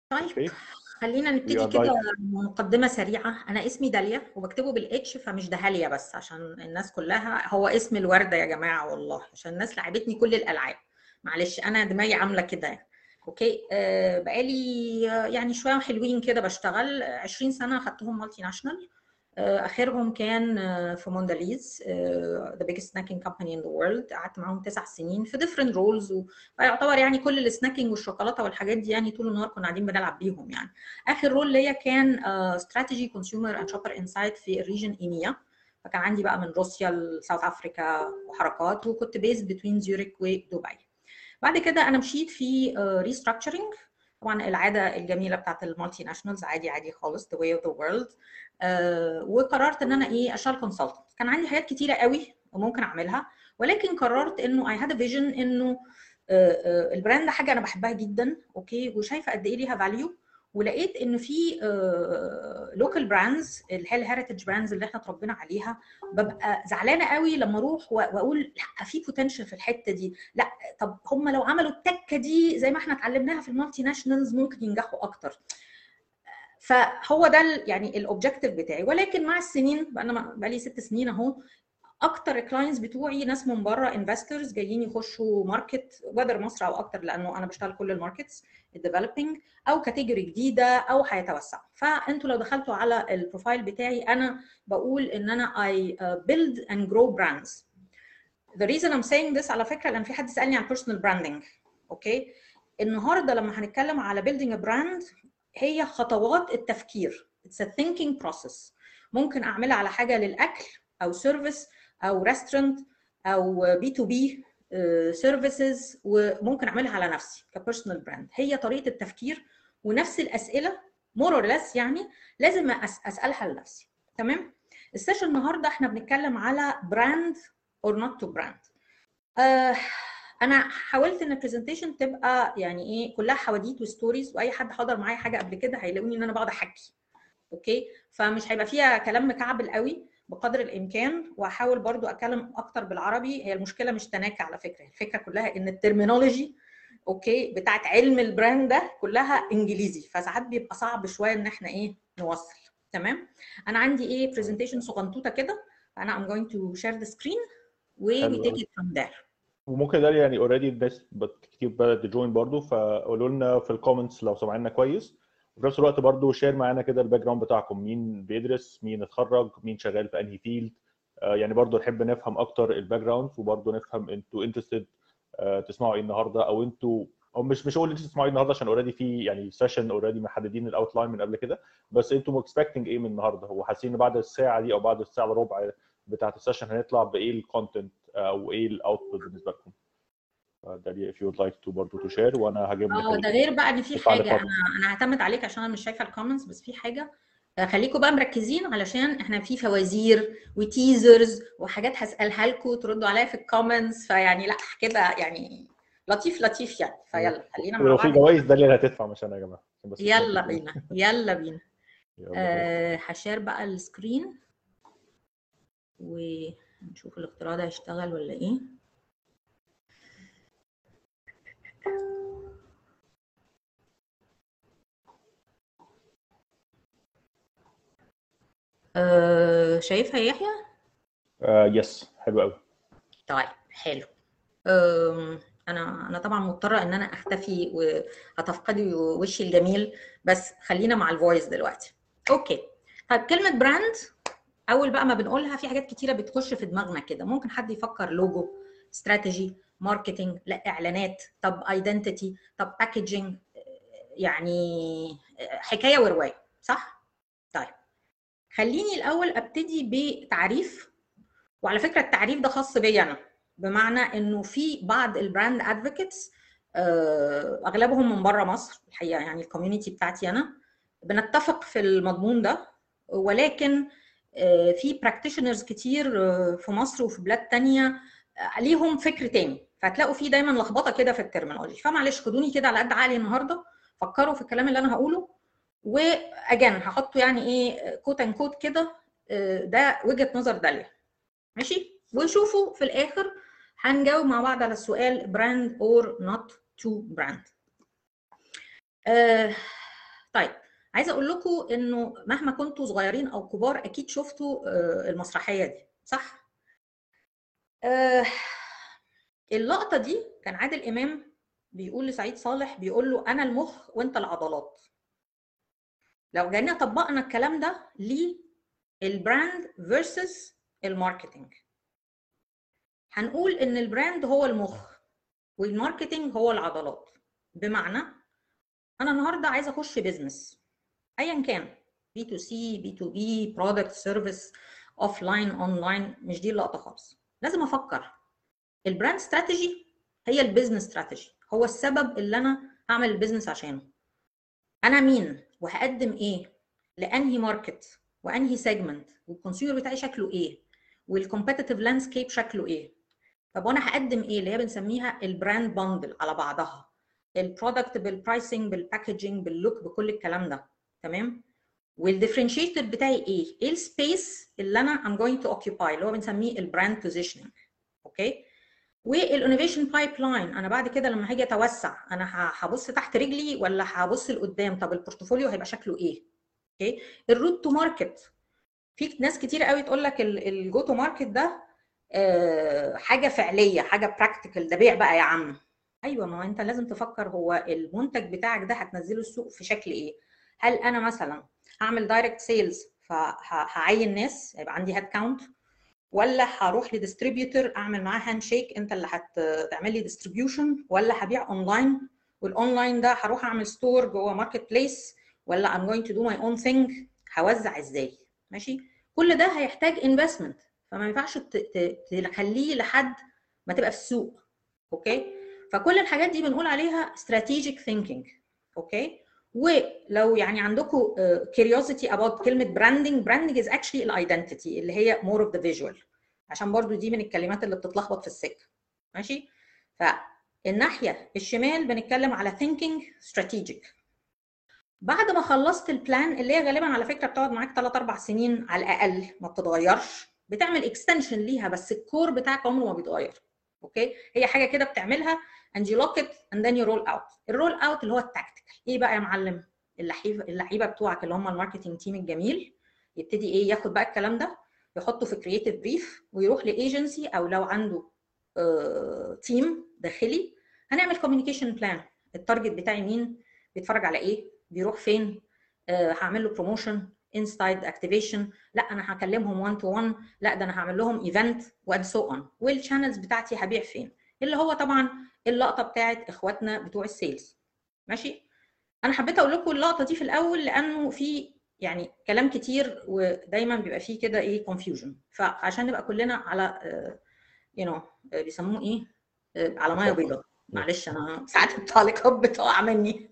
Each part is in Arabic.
طيب اوكي خلينا we نبتدي are كده live. مقدمة سريعة. أنا اسمي داليا وبكتبه بالاتش فمش دهاليا، بس عشان الناس كلها هو اسم الوردة يا جماعة، والله عشان الناس لعبتني كل الألعاب. معلش أنا دماغي عاملة كده يعني. أوكي بقالي يعني شوية حلوين كده بشتغل 20 سنة خدتهم مالتي ناشونال. اخرهم كان في مونداليز the biggest snacking company in the world. قعدت معاهم 9 سنين في different roles، ويعتبر يعني كل السناكينج والشوكولاته والحاجات دي يعني طول النهار كنا قاعدين بنلعب بيهم يعني. اخر رول ليا كان strategy consumer and shopper insight في الريجن ايميا، فكان عندي بقى من روسيا لساوث افريكا وحركات، وكنت بيز بين زيوريك ودبي. بعد كده انا مشيت في ريستراكشرنج، طبعا العاده الجميله بتاعت المالتي ناشونالز، عادي عادي خالص the way of the world. وقررت ان انا اشتغل كونسلتنت. كان عندي حاجات كتيره قوي ممكن اعملها، ولكن قررت انه I had a vision انه البراند ده حاجه انا بحبها جدا، اوكي، وشايفه قد ايه ليها فاليو. ولقيت ان في لوكال براندز اللي هي الهيريتج براندز اللي احنا اتربينا عليها، ببقى زعلانه قوي لما اروح واقول لا في بوتنشال في الحته دي، لا طب هم لو عملوا التكه دي زي ما احنا اتعلمناها في المالتي ناشونالز ممكن ينجحوا اكتر. فهو ده يعني الاوبجيكتيف بتاعي. ولكن مع السنين انا بقالي 6 سنين اهو، اكتر الكلاينتس بتوعي ناس من بره، انفسترز جايين يخشوا ماركت وذر مصر او اكتر، لانه انا بشتغل كل الماركتس الديفلوبينج او كاتيجوري جديده او هيتوسعوا. فانتوا لو دخلتوا على البروفايل بتاعي انا بقول ان انا I build and grow brands. The reason I'm saying this على فكره لان في حد سالني عن personal branding. اوكي، النهارده لما هنتكلم على building a brand هي خطوات التفكير. It's a thinking process. ممكن اعملها على حاجه للاكل او سيرفيس او ريستورانت او بي تو بي سيرفيسز، وممكن اعملها على نفسي كبيرسونال براند. هي طريقه التفكير ونفس الاسئله مور اور ليس يعني لازم اسالها لنفسي. تمام. السيشن النهارده احنا بنتكلم على براند اور نوت تو براند. انا حاولت ان البرزنتيشن تبقى يعني ايه كلها حواديت وستوريز، واي حد حضر معايا حاجه قبل كده هيلاقوني ان انا بقعد احكي. اوكي، فمش هيبقى فيها كلام مكعبل قوي بقدر الامكان، واحاول برضو اتكلم اكتر بالعربي. هي المشكله مش تناكة على فكره، الفكره كلها ان الترمينولوجي اوكي بتاعت علم البراند ده كلها انجليزي، فساعات بيبقى صعب شويه ان احنا نوصل. تمام. انا عندي برزنتيشن صغنطوطه كده، فانا I'm going to share the screen we take it from there. وممكن ده يعني اوريدي الناس كتير بدات تجوين برضو، فقولوا لنا في الكومنتس لو سمعنا كويس. وفي نفس الوقت برضو شير معانا كده الباك جراوند بتاعكم، مين بيدرس، مين اتخرج، مين شغال في انهي فيلد. يعني برضو نحب نفهم اكتر الباك جراوند، وبرضو نفهم انتوا انترستد تسمعوا ايه النهارده، او انتوا او مش هقول انتوا تسمعوا ايه النهارده عشان اوريدي في يعني سيشن اوريدي محددين الاوتلاين من قبل كده، بس انتوا اكسبكتنج ايه من النهارده، وحاسين ان بعد الساعه دي او بعد الساعه وربع بتاعت السيشن هنطلع بايه الكونتنت او ايه الاوتبوت بالنسبه لكم. داليا if you would like to برضه to share، وانا هجيب لك ده غير بقى ان في حاجه التعليقات. انا هعتمد عليك عشان انا مش شايفه الكومنتس، بس في حاجه خليكم بقى مركزين علشان احنا في فوازير وتيزرز وحاجات هسالها لكم تردوا عليا في الكومنتس، فيعني لا كده يعني لطيف لطيف يعني. فيلا خلينا مع ولو في بعض. جوائز داليا اللي هتدفع مش انا يا جماعه، عشان بس الكلام يلا تكون. بينا يلا بينا. يلا بينا. هشير بقى السكرين ونشوف الاختراع ده هيشتغل ولا ايه. شايفها يا يحيى؟ يس حلو قوي. طيب حلو. انا طبعا مضطره ان انا اختفي وهتفقدي وشي الجميل، بس خلينا مع الفويس دلوقتي. اوكي. طيب كلمه براند اول بقى ما بنقولها في حاجات كتيره بتخش في دماغنا كده. ممكن حد يفكر لوجو، استراتيجي، ماركتنج، لا اعلانات، طب ايدنتيتي، طب باكجينج، يعني حكايه وروايه، صح؟ طيب خليني الاول ابتدي بتعريف. وعلى فكره التعريف ده خاص بيا انا، بمعنى انه في بعض البراند ادفوكيتس اغلبهم من بره مصر الحقيقه، يعني الكوميونتي بتاعتي انا بنتفق في المضمون ده، ولكن في براكتيشنرز كتير في مصر وفي بلاد تانية ليهم فكر تاني، فهتلاقوا فيه دايما لخبطه كده في الترمينولوجي. فمعلش خدوني كده على قد عقلي النهارده، فكروا في الكلام اللي انا هقوله، واجان هحطه يعني كوت ان كوت كده، ده وجهه نظر داليا، ماشي؟ ونشوفوا في الاخر هنجاوب مع بعض على السؤال براند اور نوت تو براند. طيب عايزه اقول لكم انه مهما كنتوا صغيرين او كبار اكيد شفتوا المسرحيه دي، صح؟ اللقطه دي كان عادل امام بيقول لسعيد صالح، بيقول له انا المخ وانت العضلات. لو جينا طبقنا الكلام ده للبراند فيرسس الماركتنج، هنقول ان البراند هو المخ والماركتنج هو العضلات. بمعنى انا النهارده عايزه اخش بيزنس ايا كان، بي تو سي، بي تو بي، برودكت، سيرفيس، اوف لاين، اون لاين، مش دي اللقطه خالص. لازم افكر البراند استراتيجي هي البيزنس استراتيجي، هو السبب اللي انا هعمل البيزنس عشانه. انا مين وهقدم ايه لانهي ماركت وانهي سيجمنت، والكونسيومر بتاعي شكله ايه، والكومبيتيتيف لاندسكيب شكله ايه. طب وانا هقدم ايه اللي هي بنسميها البراند باندل على بعضها، البرودكت بالبرايسنج بالباكجينج باللوك بكل الكلام ده، تمام؟ والديفرنشيتور بتاعي ايه السبيس اللي انا ام جوينج تو اوكيباي اللي هو بنسميه البراند بوزيشننج. اوكي. والانوفيشن بايب لاين، انا بعد كده لما هاجي اتوسع انا هبص تحت رجلي ولا هبص لقدام؟ طب البورتفوليو هيبقى شكله ايه؟ اوكي. الروت تو ماركت، في ناس كتير قوي تقول لك الجو تو ماركت ده حاجه فعليه، حاجه براكتيكال، ده بيع بقى يا عم. ايوه، ما هو انت لازم تفكر هو المنتج بتاعك ده هتنزله السوق في شكل ايه. هل انا مثلا هعمل دايركت سيلز فهعين ناس يبقى عندي هاد كاونت، ولا هروح لديستريبيوتور اعمل معاه هاند شيك انت اللي هتعمل لي ديستريبيوشن، ولا هبيع اونلاين والاونلاين ده هروح اعمل ستور جوه ماركت بليس، ولا I'm going to do my own thing، هوزع ازاي؟ ماشي. كل ده هيحتاج انفستمنت، فما ينفعش تخليه لحد ما تبقى في السوق. اوكي. فكل الحاجات دي بنقول عليها strategic thinking. اوكي. ولو يعني عندكم curiosity about كلمه branding is actually الايدنتيتي اللي هي more of the visual، عشان برضو دي من الكلمات اللي بتتلخبط في السكه. ماشي. فالناحيه الشمال بنتكلم على thinking strategic. بعد ما خلصت البلان اللي هي غالبا على فكره بتقعد معاك 3-4 سنين على الاقل، ما بتتغيرش، بتعمل اكستنشن ليها بس الكور بتاعك عمره ما بيتغير. اوكي. هي حاجه كده بتعملها and you lock it and then you roll out. الرول اوت اللي هو التكتيكال. ايه بقى يا معلم؟ اللعيبه بتوعك اللي هم الماركتنج تيم الجميل يبتدي ايه، ياخد بقى الكلام ده يحطه في كرييتيف بريف ويروح لايجنسي، او لو عنده تيم داخلي هنعمل كوميونيكيشن بلان. التارجت بتاعي مين، بيتفرج على ايه، بيروح فين، هعمل له بروموشن، انسايد اكتيفيشن، لا انا هكلمهم 1 تو 1، لا ده انا هعمل لهم ايفنت وان سو اون، والشانلز بتاعتي هبيع فين، اللي هو طبعا اللقطه بتاعت اخواتنا بتوع السيلز. ماشي. انا حبيت اقول لكم اللقطه دي في الاول لانه في يعني كلام كتير ودايما بيبقى فيه كده ايه كونفيوجن، فعشان نبقى كلنا على بيسموه ايه، على ميه بيضاء. معلش انا ساعات التعليقات بتقع مني.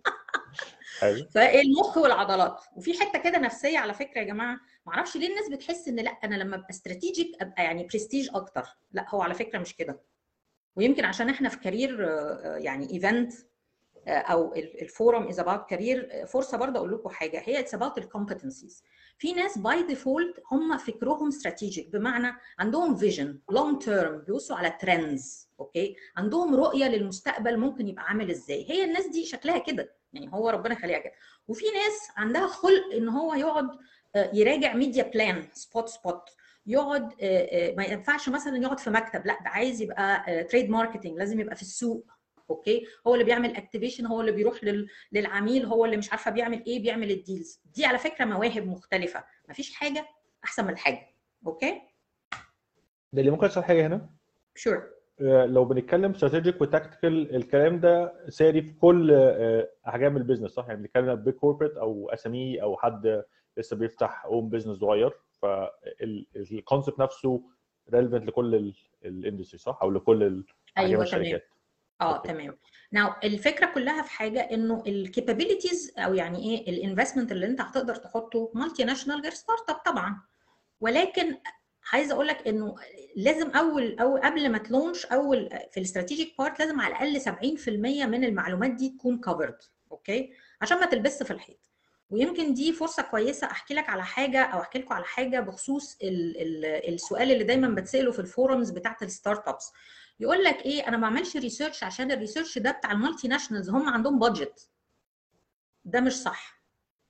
فالمخ والعضلات. وفي حته كده نفسيه على فكره يا جماعه، ما اعرفش ليه الناس بتحس ان لا انا لما ابقى استراتيجيك ابقى يعني برستيج اكتر. لا هو على فكره مش كده. ويمكن عشان احنا في كارير يعني ايفنت او الفورم از اباوت كارير، فرصه برضه اقول لكم حاجه، هي اتس اباوت الكومبتنسيز. في ناس باي ديفولت هم فكرهم استراتيجيك، بمعنى عندهم فيجن لونج تيرم، بيبصوا على ترندز. اوكي. عندهم رؤيه للمستقبل ممكن يبقى عامل ازاي. هي الناس دي شكلها كده، يعني هو ربنا يخليها كده. وفي ناس عندها خلق ان هو يقعد يراجع ميديا بلان سبوت سبوت، يقعد ما ينفعش مثلا يقعد في مكتب، لا ده عايز يبقى تريد ماركتنج، لازم يبقى في السوق. اوكي. هو اللي بيعمل اكتيفيشن، هو اللي بيروح للعميل، هو اللي مش عارفه بيعمل ايه، بيعمل الديلز دي. على فكره مواهب مختلفه، مفيش حاجه احسن من الحاجه. اوكي. ده اللي ممكن اشرح حاجه هنا. شور. لو بنتكلم استراتيجيك وتكتيكال، الكلام ده ساري في كل احجام البيزنس، صح؟ يعني بنتكلم بيج كوربريت او اس ام اي او حد لسه بيفتح اون بيزنس صغير، فالكونسبت نفسه ريليفنت لكل الاندستري، صح؟ او لكل احجام الشركات. تمام. ناو الفكره كلها في حاجه انه الكابابيلتيز او يعني ايه الانفستمنت اللي انت هتقدر تحطه مالتي ناشونال غير ستارت اب طبعا. ولكن عايزه اقول لك انه لازم او قبل ما تلونش في الاستراتيجيك بارت لازم على الاقل 70% من المعلومات دي تكون كفرد. اوكي. عشان ما تلبس في الحيط. ويمكن دي فرصه كويسه احكي لك على حاجه او احكي لكم على حاجه بخصوص السؤال اللي دايما بتساله في الفورمز بتاعت الستارت ابس. يقول لك ايه، انا ما بعملش ريسيرش عشان الريسيرش ده بتاع المالتي ناشونالز هم عندهم بادجت. ده مش صح.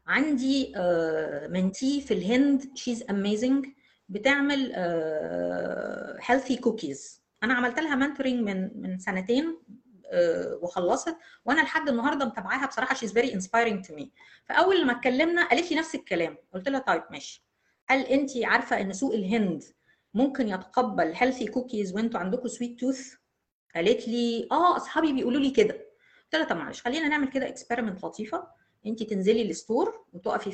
عندي منتي في الهند شيز اميزنج، بتعمل هيلثي كوكيز. انا عملت لها منتورنج من سنتين وخلصت، وانا لحد النهارده متابعاها بصراحه. شيز فيري انسبايرنج تو مي. فاول لما اتكلمنا قالت لي نفس الكلام، قلت لها طيب ماشي، هل انت عارفه ان سوق الهند ممكن يتقبل هيلثي كوكيز وانتوا عندكم سويت توث؟ قالت لي اصحابي بيقولوا لي كده. قلت لها طب معلش خلينا نعمل كده اكسبيرمنت لطيفه. انت تنزلي الستور وتقفي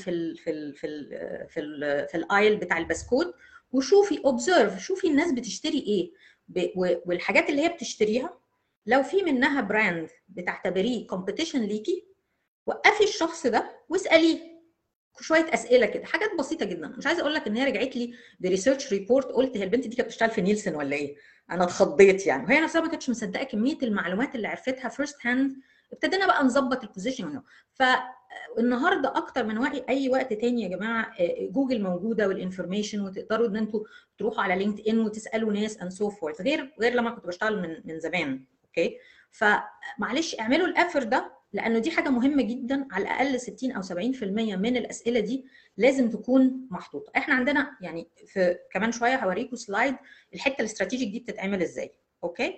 في الايل بتاع البسكوت وشوفي اوبزرف، شوفي الناس بتشتري ايه، والحاجات اللي هي بتشتريها لو في منها براند بتعتبريه كومبيتيشن ليكي، وقفي الشخص ده واساليه شويه اسئله كده، حاجات بسيطه جدا. مش عايزه اقول لك ان هي رجعت لي بريسيرش ريبورت، قلت هي البنت دي كانت بتشتغل في نيلسون ولا ايه؟ انا اتخضيت يعني، وهي نفسها ما كانتش مصدقه كميه المعلومات اللي عرفتها فيرست هاند. ابتدينا بقى نظبط البوزيشن منه. فالنهارده اكتر من اي وقت تاني يا جماعه، جوجل موجوده والانفورميشن، وتقدروا ان انتوا تروحوا على لينكد ان وتسالوا ناس اند سو فورث، غير لما كنت بشتغل من زمان. اوكي، فمعلش اعملوا الافر ده، لانه دي حاجه مهمه جدا. على الاقل 60 او 70% من الاسئله دي لازم تكون محطوطه. احنا عندنا يعني في كمان شويه هوريكم سلايد الحته الاستراتيجيك دي بتتعمل ازاي. اوكي،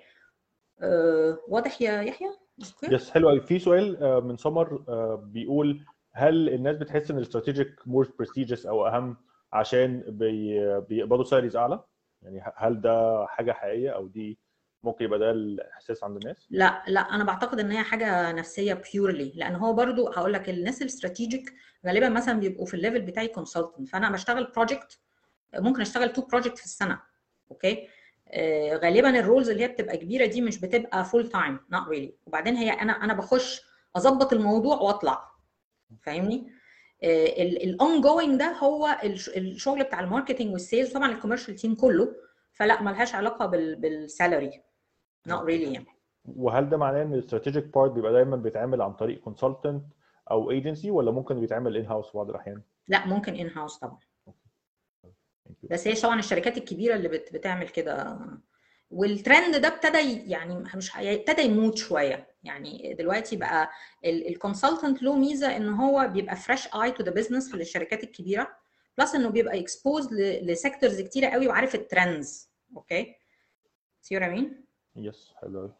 واضح يا يحيى؟ يس، حلو قوي. في سؤال من سمر بيقول هل الناس بتحس ان الاستراتيجيك مور برستيجيوس او اهم عشان بيقبضوا سالاريز اعلى؟ يعني هل ده حاجه حقيقيه او دي ممكن يبقى ده الاحساس عند الناس؟ لا لا، انا بعتقد ان هي حاجه نفسيه بيورلي، لان هو برضو هقول لك الناس الاستراتيجيك غالبا مثلا بيبقوا في الليفل بتاعي كونسلتنت، فانا بشتغل بروجكت، ممكن اشتغل 2 بروجكت في السنه. اوكي، غالبا الرولز اللي هي بتبقى كبيره دي مش بتبقى فول تايم، نوت ريلي. وبعدين هي انا بخش اظبط الموضوع واطلع، فاهمني؟ الاون جوينج ده هو الشغل بتاع الماركتنج والسيلز، طبعا الكوميرشال تيم كله، فلا ملهاش علاقه بالسالري، نوت ريلي يعني. وهل ده معناه ان الاستراتيجيك بارت بيبقى دايما بيتعمل عن طريق كونسلتنت او ايجنسي، ولا ممكن بيتعمل ان هاوس في بعض الاحيان؟ لا ممكن ان هاوس طبعا، بس هي طبعا الشركات الكبيره اللي بتعمل كده. والترند ده ابتدى يعني مش ابتدى يموت شويه يعني. دلوقتي بقى الكونسلتنت له ميزه ان هو بيبقى فريش اي تو ذا بزنس في الشركات الكبيره، بلس انه بيبقى اكسبوز لسيكتورز كتيره قوي وعارف الترندز. اوكي، سي وات اي مين؟ يس، حلو قوي.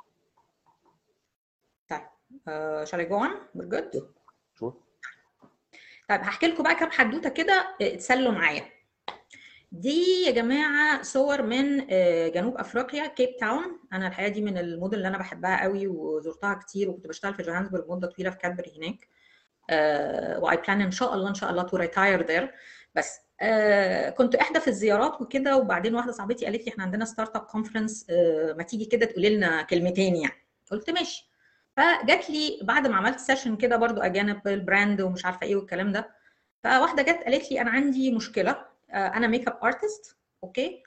طيب shall I go on? we're good. شور. طيب هحكي لكم بقى كام حدوته كده اتسلوا معايا. دي يا جماعه صور من جنوب افريقيا، كيب تاون. انا الحقيقه دي من المدن اللي انا بحبها قوي وزرتها كتير، وكنت بشتغل في جوهانسبرج مده طويله في كادبري هناك. واي بلان ان شاء الله تو ريتاير ذير. بس كنت احدى في الزيارات وكده، وبعدين واحده صاحبتي قالت لي احنا عندنا ستارت اب كونفرنس، ما تيجي كده تقولي لنا كلمتين يعني. قلت ماشي. فجات لي بعد ما عملت سيشن كده برضو اجانب البراند ومش عارفه ايه والكلام ده، فواحده جت قالت لي انا عندي مشكله، انا ميك اب ارتست، اوكي،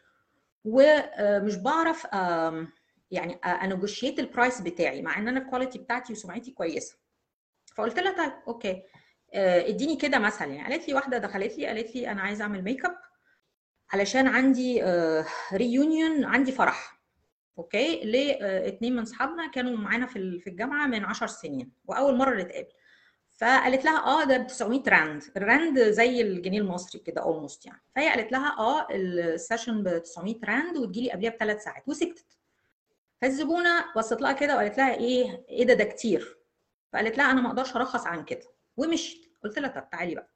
ومش بعرف يعني انيجوشيت البرايس بتاعي، مع ان انا الكواليتي بتاعتي وسمعتي كويسه. فقلت لها طيب اوكي، اديني كده مثلا يعني. قالت لي واحده دخلت لي قالت لي انا عايزه اعمل ميك اب علشان عندي ريونيون، عندي فرح، اوكي، لاثنين من اصحابنا كانوا معانا في الجامعه من 10 سنين واول مره نتقابل. فقالت لها ده ب 900 راند، الراند زي الجنيه المصري كده اولموست يعني. فهي قالت لها السيشن ب 900 راند وتجيلي قبلها ب3 ساعات، وسكتت. فالزبونه بصت لها كده وقالت لها ايه ده كتير. فقالت لها انا ما اقدرش ارخص عن كده، ومشيت. قلت لها طب تعالي بقى،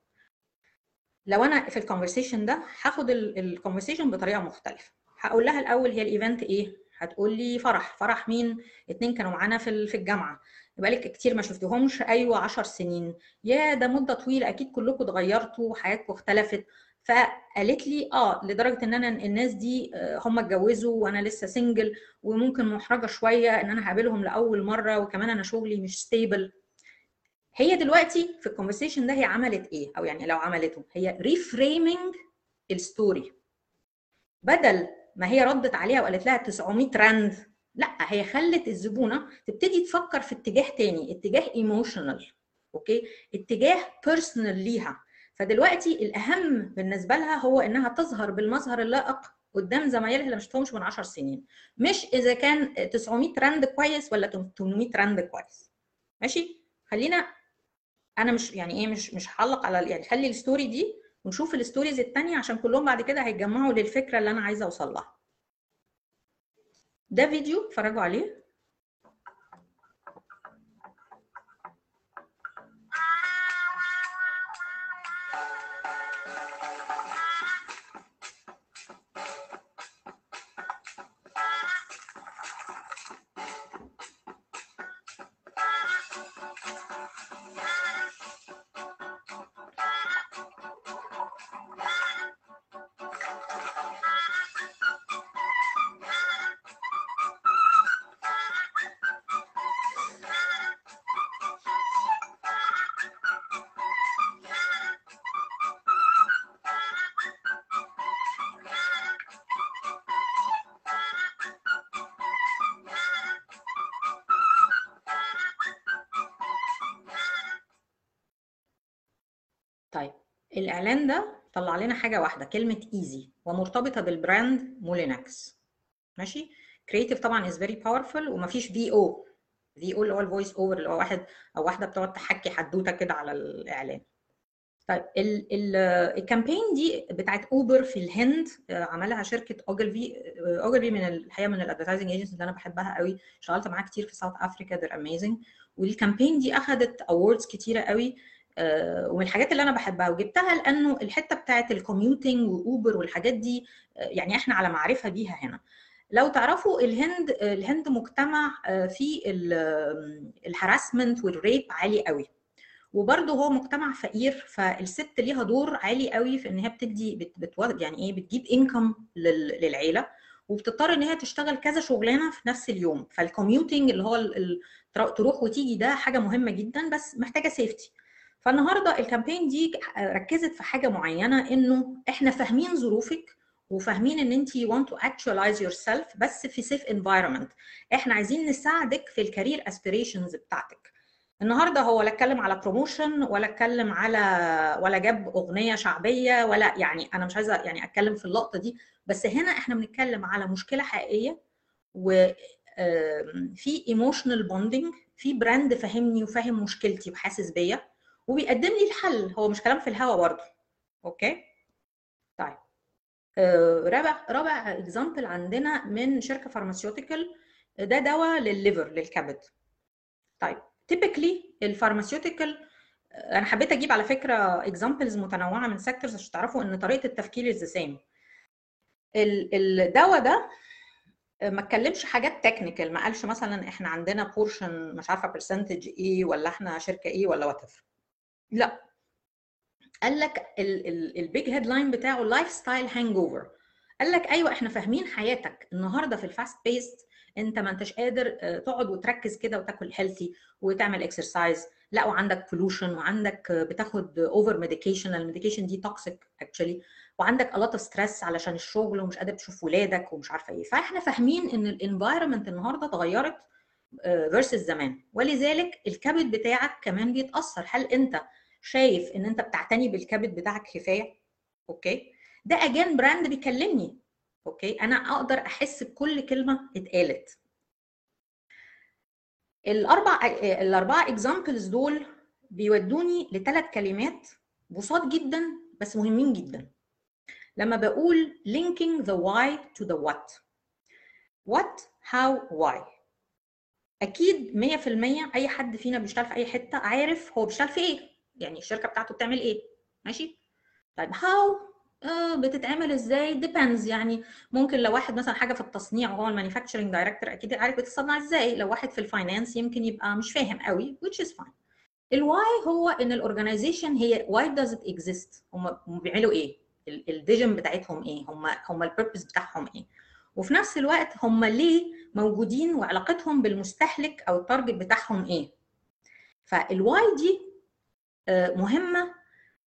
لو انا في الكونفرسيشن ده هاخد الكونفرسيشن بطريقه مختلفه. هقول لها الاول هي الايفنت ايه؟ هتقول لي فرح مين؟ 2 كانوا معانا في الجامعه. بقالك كتير ما شفتهمش؟ ايوه 10 سنين. يا ده مده طويله، اكيد كلكم اتغيرتوا وحياتكم اختلفت. فقالت لي لدرجه ان انا الناس دي هم اتجوزوا وانا لسه سنجل، وممكن محرجه شويه ان انا هقابلهم لاول مره، وكمان انا شغلي مش ستيبل. هي دلوقتي في الكونفرسيشن ده هي عملت ايه؟ او يعني لو عملته، هي ريفريمينج الستوري. بدل ما هي ردت عليها وقالت لها 900 راند، لا هي خلت الزبونه تبتدي تفكر في اتجاه تاني، اتجاه ايموشنال، اوكي، اتجاه بيرسونال ليها. فدلوقتي الاهم بالنسبه لها هو انها تظهر بالمظهر اللائق قدام زمايلها اللي ما شفتهمش من 10 سنين، مش اذا كان 900 راند كويس ولا 800 راند كويس. ماشي، خلينا انا مش يعني ايه مش هعلق على يعني خلي الستوري دي ونشوف الستوريز الثانيه عشان كلهم بعد كده هيتجمعوا للفكره اللي انا عايزه اوصل لها. ده فيديو اتفرجوا عليه. طيب الاعلان ده طلع لنا حاجه واحده، كلمه ايزي، ومرتبطه بالبراند مولينكس. ماشي. كرييتيف طبعا از فيري باورفul، ومفيش في او اللي هو الفويس اوفر، اللي هو واحد او واحده بتقعد تحكي حدوته كده على الاعلان. طيب الكامبين دي بتاعت اوبر في الهند، عملها شركه اوجلفي. اوجلفي من الحقيقه من الادفرتايزنج ايجنسي اللي انا بحبها قوي، اشتغلت معاها كتير في ساوث افريكا، they're amazing. والكامبين دي اخذت اووردز كتيره قوي، ومن الحاجات اللي انا بحبها وجبتها لانه الحته بتاعت الكوميوتنج واوبر والحاجات دي يعني احنا على معرفه بيها هنا. لو تعرفوا الهند مجتمع فيه الهراسمنت والريب عالي قوي، وبرده هو مجتمع فقير، فالست ليها دور عالي قوي في ان هي بتدي يعني ايه بتجيب انكم للعيله، وبتضطر ان هي تشتغل كذا شغلانه في نفس اليوم. فالكوميوتنج اللي هو تروح وتيجي ده حاجه مهمه جدا، بس محتاجه سيفتي. فالنهارده الكامبين دي ركزت في حاجه معينه، انه احنا فاهمين ظروفك وفاهمين ان انت want to actualize yourself، بس في safe environment. احنا عايزين نساعدك في الكارير aspirations بتاعتك. النهارده هو لا اتكلم على بروموشن ولا اتكلم على ولا جاب اغنيه شعبيه، ولا يعني انا مش عايزه يعني اتكلم في اللقطه دي، بس هنا احنا بنتكلم على مشكله حقيقيه، وفي ايموشنال بوندنج، في براند فاهمني وفاهم مشكلتي وحاسس بيا وبيقدم لي الحل. هو مش كلام في الهوا برضه. اوكي. طيب رابع اكزامبل عندنا من شركه فارماسيوتيكال، ده دواء للليفر للكبد. طيب تيبيكلي الفارماسيوتيكال، انا حبيت اجيب على فكره اكزامبلز متنوعه من سيكتورز عشان تعرفوا ان طريقه التفكير از سيم. الدواء ده ما اتكلمش حاجات تكنيكال، ما قالش مثلا احنا عندنا بورشن مش عارفه برسنتج ايه، ولا احنا شركه ايه، ولا وات ايفر. لا، قال لك البيج هيدلاين بتاعه لايف ستايل هانج اوفر. قال لك ايوه احنا فاهمين حياتك النهارده في الفاست بيست، انت ما انتش قادر تقعد وتركز كده وتاكل هيلثي وتعمل اكسرسايز، لا وعندك بولوشن، وعندك بتاخد اوفر ميديكيشن، الميديكيشن دي توكسيك اكشلي، وعندك الوت اوف ستريس علشان الشغل ومش قادر تشوف ولادك ومش عارفه ايه. فاحنا فاهمين ان الانفايرمنت النهارده اتغيرت فيرسس زمان، ولذلك الكبد بتاعك كمان بيتاثر. هل انت شايف ان انت بتعتني بالكبد بتاعك كفايه؟ اوكي. ده اجان براند بيكلمني. اوكي، انا اقدر احس بكل كلمه اتقالت. الاربعه اكزامبلز دول بيودوني لثلاث كلمات بساط جدا بس مهمين جدا. لما بقول linking the why to the what how why، اكيد 100% اي حد فينا بيشتغل في اي حته عارف هو بيشتغل في ايه، يعني الشركه بتاعته بتعمل ايه. ماشي. طيب how بتتعمل ازاي depends، يعني ممكن لو واحد مثلا حاجه في التصنيع وهو المانيفاكتشرنج دايركتور اكيد عارف بتتصنع ازاي، لو واحد في الفاينانس يمكن يبقى مش فاهم قوي which is fine. الواي هو ان الاورجنايزيشن هي why does it exist، هم بيعملوا ايه، الفيجن بتاعتهم ايه، هم البيربز بتاعهم ايه، وفي نفس الوقت هم ليه موجودين وعلاقتهم بالمستهلك او التارجت بتاعهم ايه. فالواي دي مهمه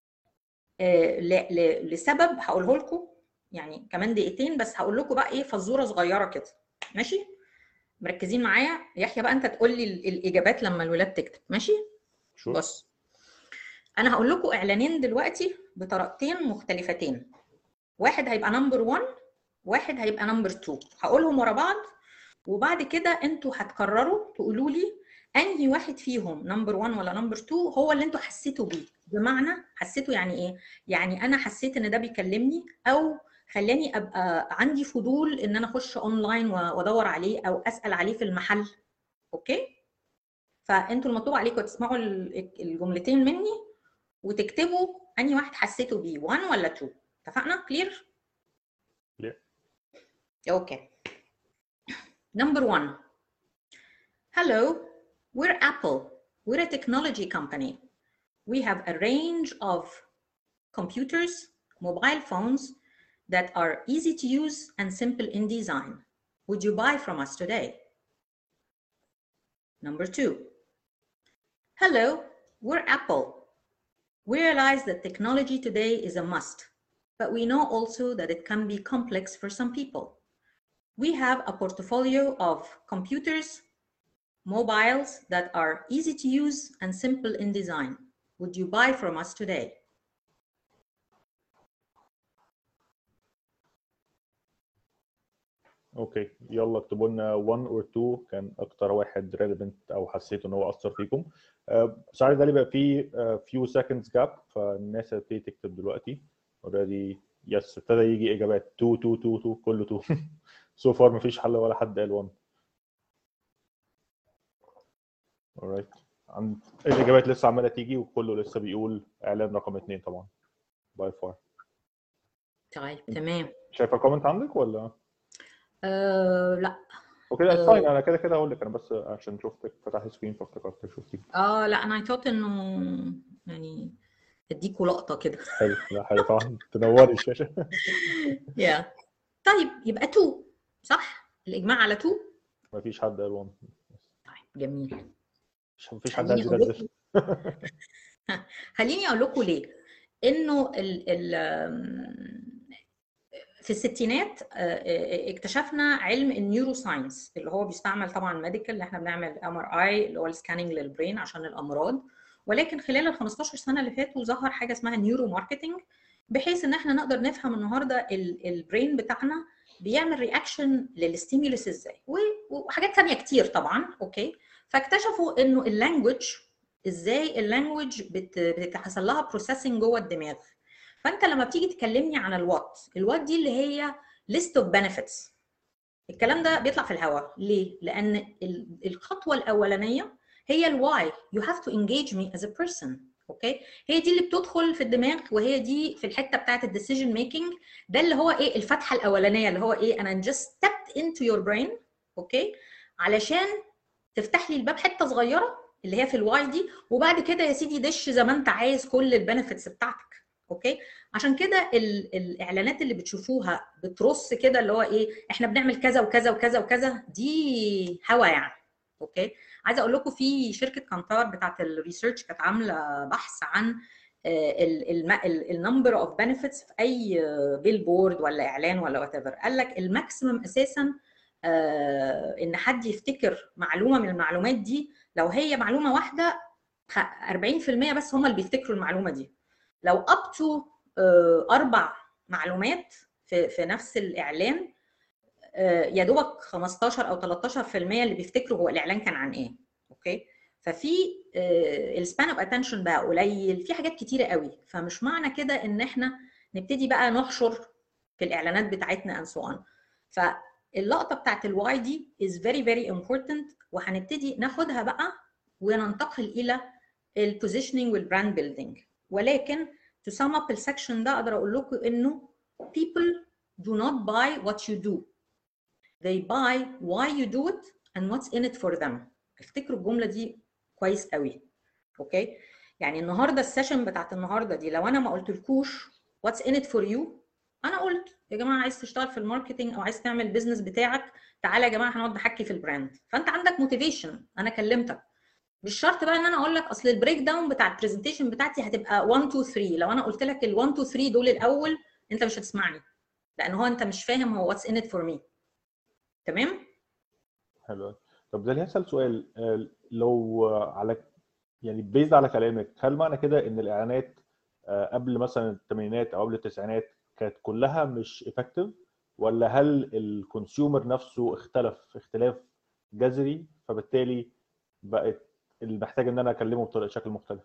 لسبب هقوله لكم يعني كمان دقيقتين، بس هقول لكم بقى ايه فزوره صغيره كده. ماشي، مركزين معايا؟ يحيى بقى انت تقول لي الاجابات لما الولاد تكتب. ماشي. بص، انا هقول لكم اعلانين دلوقتي بطريقتين مختلفتين، واحد هيبقى نمبر 1 واحد هيبقى نمبر 2، هقولهم ورا بعض وبعد كده انتوا هتقرروا تقولوا لي انهي واحد فيهم نمبر 1 ولا نمبر 2 هو اللي انتوا حسيتوا بيه. بمعنى حسيتوا يعني ايه؟ يعني انا حسيت ان ده بيكلمني، او خلاني ابقى عندي فضول ان انا اخش اونلاين وادور عليه او اسال عليه في المحل. اوكي، فانتوا المطلوب عليكم تسمعوا الجملتين مني وتكتبوا انهي واحد حسيتوا بيه، 1 ولا 2. اتفقنا؟ كلير؟ اوكي. نمبر 1. Hello, we're Apple. We're a technology company. We have a range of computers, mobile phones that are easy to use and simple in design. Would you buy from us today? Number 2. Hello, we're Apple. We realize that technology today is a must, but we know also that it can be complex for some people. We have a portfolio of computers, mobiles that are easy to use and simple in design. Would you buy from us today? اوكي، يلا اكتبوا لنا 1 or 2 كان اكتر واحد relevant او حسيتوا ان هو اثر فيكم. ساعتها ده اللي بقى فيه few seconds gap، فالناس هتبتدي تكتب دلوقتي. already يس ابتدى يجي اجابات 2 2 2 2 كله 2 so far مفيش حل ولا حد قال 1. alright، الاجابات لسه عماله تيجي وكله لسه بيقول اعلان رقم 2 طبعا باي فار. طيب تمام. شايفه كومنت عندك ولا؟ لا. اوكي اتس فاين، انا كده هقول لك، انا بس عشان شفتك فتحت سكرين فافتكرت شفتي. لا انا ثوت انه يعني اديكوا لقطه كده. حلو، لا حلو طبعا تنوري الشاشه. يا طيب يبقى 2 صح؟ الاجماع على 2. مفيش حد قال 1. طيب جميل. مفيش حد خليني عايز اقول ينزل. لكم خليني اقول لكم ليه. انه في الستينات اكتشفنا علم النيورو ساينس اللي هو بيستعمل طبعا ميديكال، اللي احنا بنعمل MRI اللي هو السكاننج للبرين عشان الامراض. ولكن خلال ال 15 سنه اللي فاتوا ظهر حاجه اسمها نيورو ماركتنج، بحيث ان احنا نقدر نفهم النهارده البرين بتاعنا بيعمل رياكشن للستيمولس ازاي، وحاجات ثانيه كتير طبعا. اوكي، فاكتشفوا انه اللانجوج، ازاي اللانجوج بتحصل لها بروسيسنج جوه الدماغ. فانت لما بتيجي تكلمني عن الوات دي اللي هي list of benefits، الكلام ده بيطلع في الهواء. ليه؟ لان الخطوه الاولانيه هي الواي، you have to engage me as a person. اوكي، هي دي اللي بتدخل في الدماغ، وهي دي في الحته بتاعت الديسيجن ميكنج. ده اللي هو ايه الفتحه الاولانيه، اللي هو ايه انا just stepped into your brain. اوكي، علشان تفتح لي الباب حته صغيره اللي هي في الواي دي، وبعد كده يا سيدي دش زي ما انت عايز كل البنفيتس بتاعتك. اوكي، عشان كده الاعلانات اللي بتشوفوها بترص كده اللي هو ايه احنا بنعمل كذا وكذا وكذا وكذا، دي هوا يعني. اوكي، عايزه اقول لكم في شركه كانتار بتاعت الريسيرش كانت عامله بحث عن النمبر اوف بنفيتس في اي بيل بورد ولا اعلان ولا وات ايفر. قال لك الماكسيمم اساسا ان حد يفتكر معلومه من المعلومات دي لو هي معلومه واحده 40% بس هم اللي بيفتكروا المعلومه دي. لو up to 4 معلومات في نفس الاعلان، يا دوبك 15 او 13% اللي بيفتكروا هو الاعلان كان عن ايه. اوكي، ففي السبان اوف اتنشن بقى قليل، في حاجات كتيره قوي. فمش معنى كده ان احنا نبتدي بقى نحشر في الاعلانات بتاعتنا and so on. فاللقطه بتاعت الواي دي is very very important، وهنبتدي ناخدها بقى وننتقل الى البوزيشننج والبراند بيلدينج. ولكن to sum up السكشن ده اقدر اقول لكم انه people do not buy what you do, they buy why you do it and what's in it for them. افتكروا الجمله دي كويس قوي. اوكي، يعني النهارده السيشن بتاعت النهارده دي لو انا ما قلتلكوش what's in it for you، انا قلت يا جماعه عايز تشتغل في الماركتنج او عايز تعمل بيزنس بتاعك، تعالى يا جماعه هنقعد نحكي في البراند، فانت عندك موتيفيشن، انا كلمتك. مش شرط بقى ان انا اقول لك اصل البريك داون بتاع البرزنتيشن بتاعتي هتبقى 1 2 3. لو انا قلت لك ال 1 2 3 دول الاول انت مش هتسمعني، لان هو انت مش فاهم هو what's in it for me. تمام؟ حلو. طب ده اللي هيسأل سؤال، لو على يعني بيزد على كلامك، هل معنى كده ان الاعلانات قبل مثلا الثمانينات او قبل التسعينات كانت كلها مش افكتيف، ولا هل الكونسيومر نفسه اختلف اختلاف جذري فبالتالي بقت اللي محتاج ان انا اكلمه بطريقه شكل مختلف؟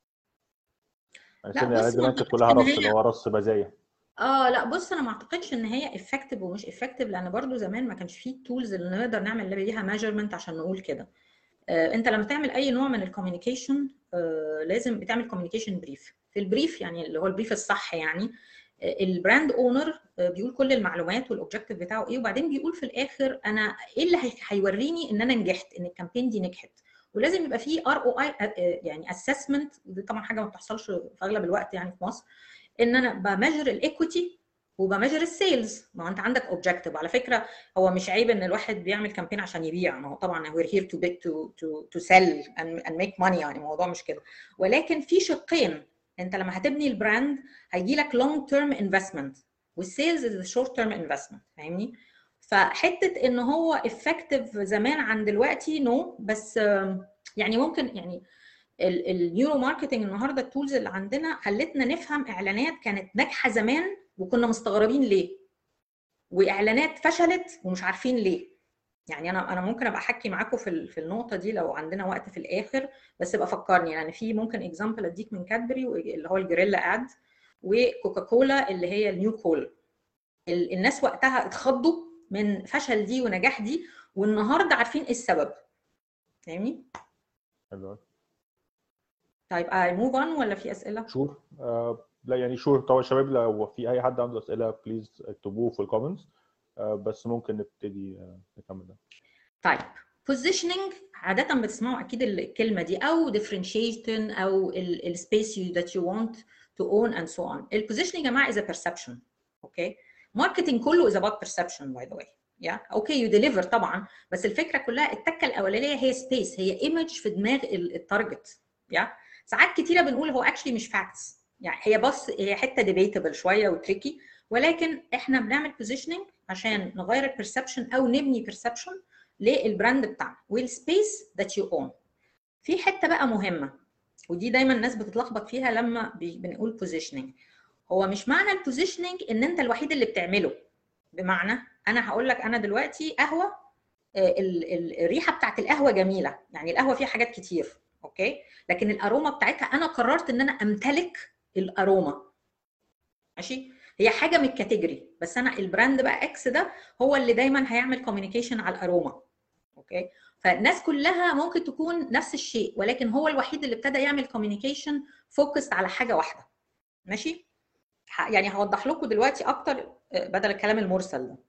لا عشان بص، الاعلانات ما زمان كانت اعتقدش كلها ان رص، اللي هي هو رص مزايا. لا بص، انا ما اعتقدش ان هي افكتيف ومش افكتيف، لان برضو زمان ما كانش فيه التولز اللي نقدر نعمل بيها ميجرمنت عشان نقول كده. انت لما تعمل اي نوع من الكوميونيكيشن لازم بتعمل كوميونيكيشن بريف. في البريف يعني اللي هو البريف الصح يعني البراند اونر بيقول كل المعلومات والاوبجيكتيف بتاعه ايه، وبعدين بيقول في الاخر انا ايه اللي هيوريني ان انا نجحت، ان الكامبين دي نجحت. ولازم يبقى فيه ROI يعني اسسمنت، ودي طبعا حاجه ما بتحصلش في اغلب الوقت يعني في مصر، ان انا بمجر الايكويتي وبمجر السيلز. ما هو انت عندك اوبجيكتيف على فكره. هو مش عيب ان الواحد بيعمل كامبين عشان يبيع، ما هو طبعا we're here to sell and make money، يعني الموضوع مش كده. ولكن في شقين، انت لما هتبني البراند هيجي لك long term investment، والسيلز is a short term investment، فاهمني؟ فحته ان هو effective زمان عن دلوقتي نو، بس يعني ممكن يعني النيورو ماركتنج النهارده التولز اللي عندنا خلتنا نفهم اعلانات كانت ناجحه زمان وكنا مستغربين ليه، واعلانات فشلت ومش عارفين ليه. يعني انا ممكن ابقى احكي معاكم في النقطه دي لو عندنا وقت في الاخر، بس ابقى فكرني. يعني في ممكن اكزامبل اديك من كادبري اللي هو الجريلا اد، وكوكاكولا اللي هي النيو كولا. الناس وقتها اتخضوا من فشل دي ونجاح دي، والنهارده عارفين ايه السبب، فاهمني؟ حلو. طيب موف اون ولا في اسئله؟ شور. لا يعني شور طبعا. شباب لو في اي حد عنده اسئله بليز اكتبوه في الكومنتس. بس ممكن نبتدي نكمل ده. طيب positioning عادة بتسمعوا أكيد الكلمة دي، أو differentiation أو ال space that you want to own and so on. ال positioning يا جماعة is a perception. أوكي؟ marketing كله is about perception by the way. أوكي you deliver طبعا، بس الفكرة كلها التكة الأولانية هي space، هي image في دماغ التارجت. ساعات كتيرة بنقول هو actually مش facts، يعني هي بس هي حتة debatable شوية وتريكي، ولكن إحنا بنعمل positioning عشان نغير البرسبشن أو نبني perception للبراند بتاعنا والسبيس ذات يو اون. في حته بقى مهمه، ودي دايما الناس بتتلخبط فيها لما بنقول بوزيشننج. هو مش معنى البوزيشننج ان انت الوحيد اللي بتعمله. بمعنى انا هقول لك انا دلوقتي قهوه، الريحه بتاعت القهوه جميله، يعني القهوه فيها حاجات كتير اوكي، لكن الاروما بتاعتها انا قررت ان انا امتلك الاروما. ماشي، هي حاجه من الكاتيجوري، بس انا البراند بقى اكس ده هو اللي دايما هيعمل كوميونيكيشن على الاروما. اوكي، فالناس كلها ممكن تكون نفس الشيء، ولكن هو الوحيد اللي ابتدى يعمل كوميونيكيشن فوكس على حاجه واحده. ماشي، يعني هوضح لكم دلوقتي اكتر بدل الكلام المرسل ده.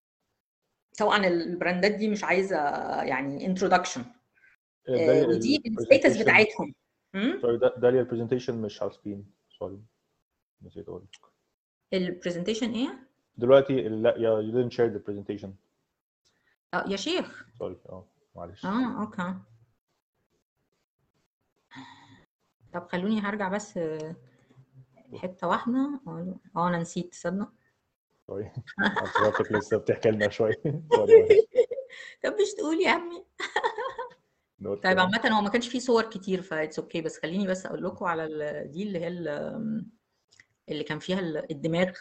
طبعا البراندات دي مش عايزه يعني انترودكشن، ودي الستيتس بتاعتهم. سوري داليا البرزنتيشن مش على السكرين، سوري نسيت اقول لك. البرزنتيشن ايه دلوقتي؟ لا يا you didn't share the presentation. يا شيخ سوري معلش. اوكي. طب خلوني هرجع بس حته واحده. انا نسيت تصدق. سوري افتكرتك لسه بتحكي لنا شويه. سوري معلش. طب مش تقول يا عمي. طيب عامه هو ما كانش فيه صور كتير فايتس اوكي، بس خليني بس اقول لكم على دي اللي هي اللي كان فيها الدماغ.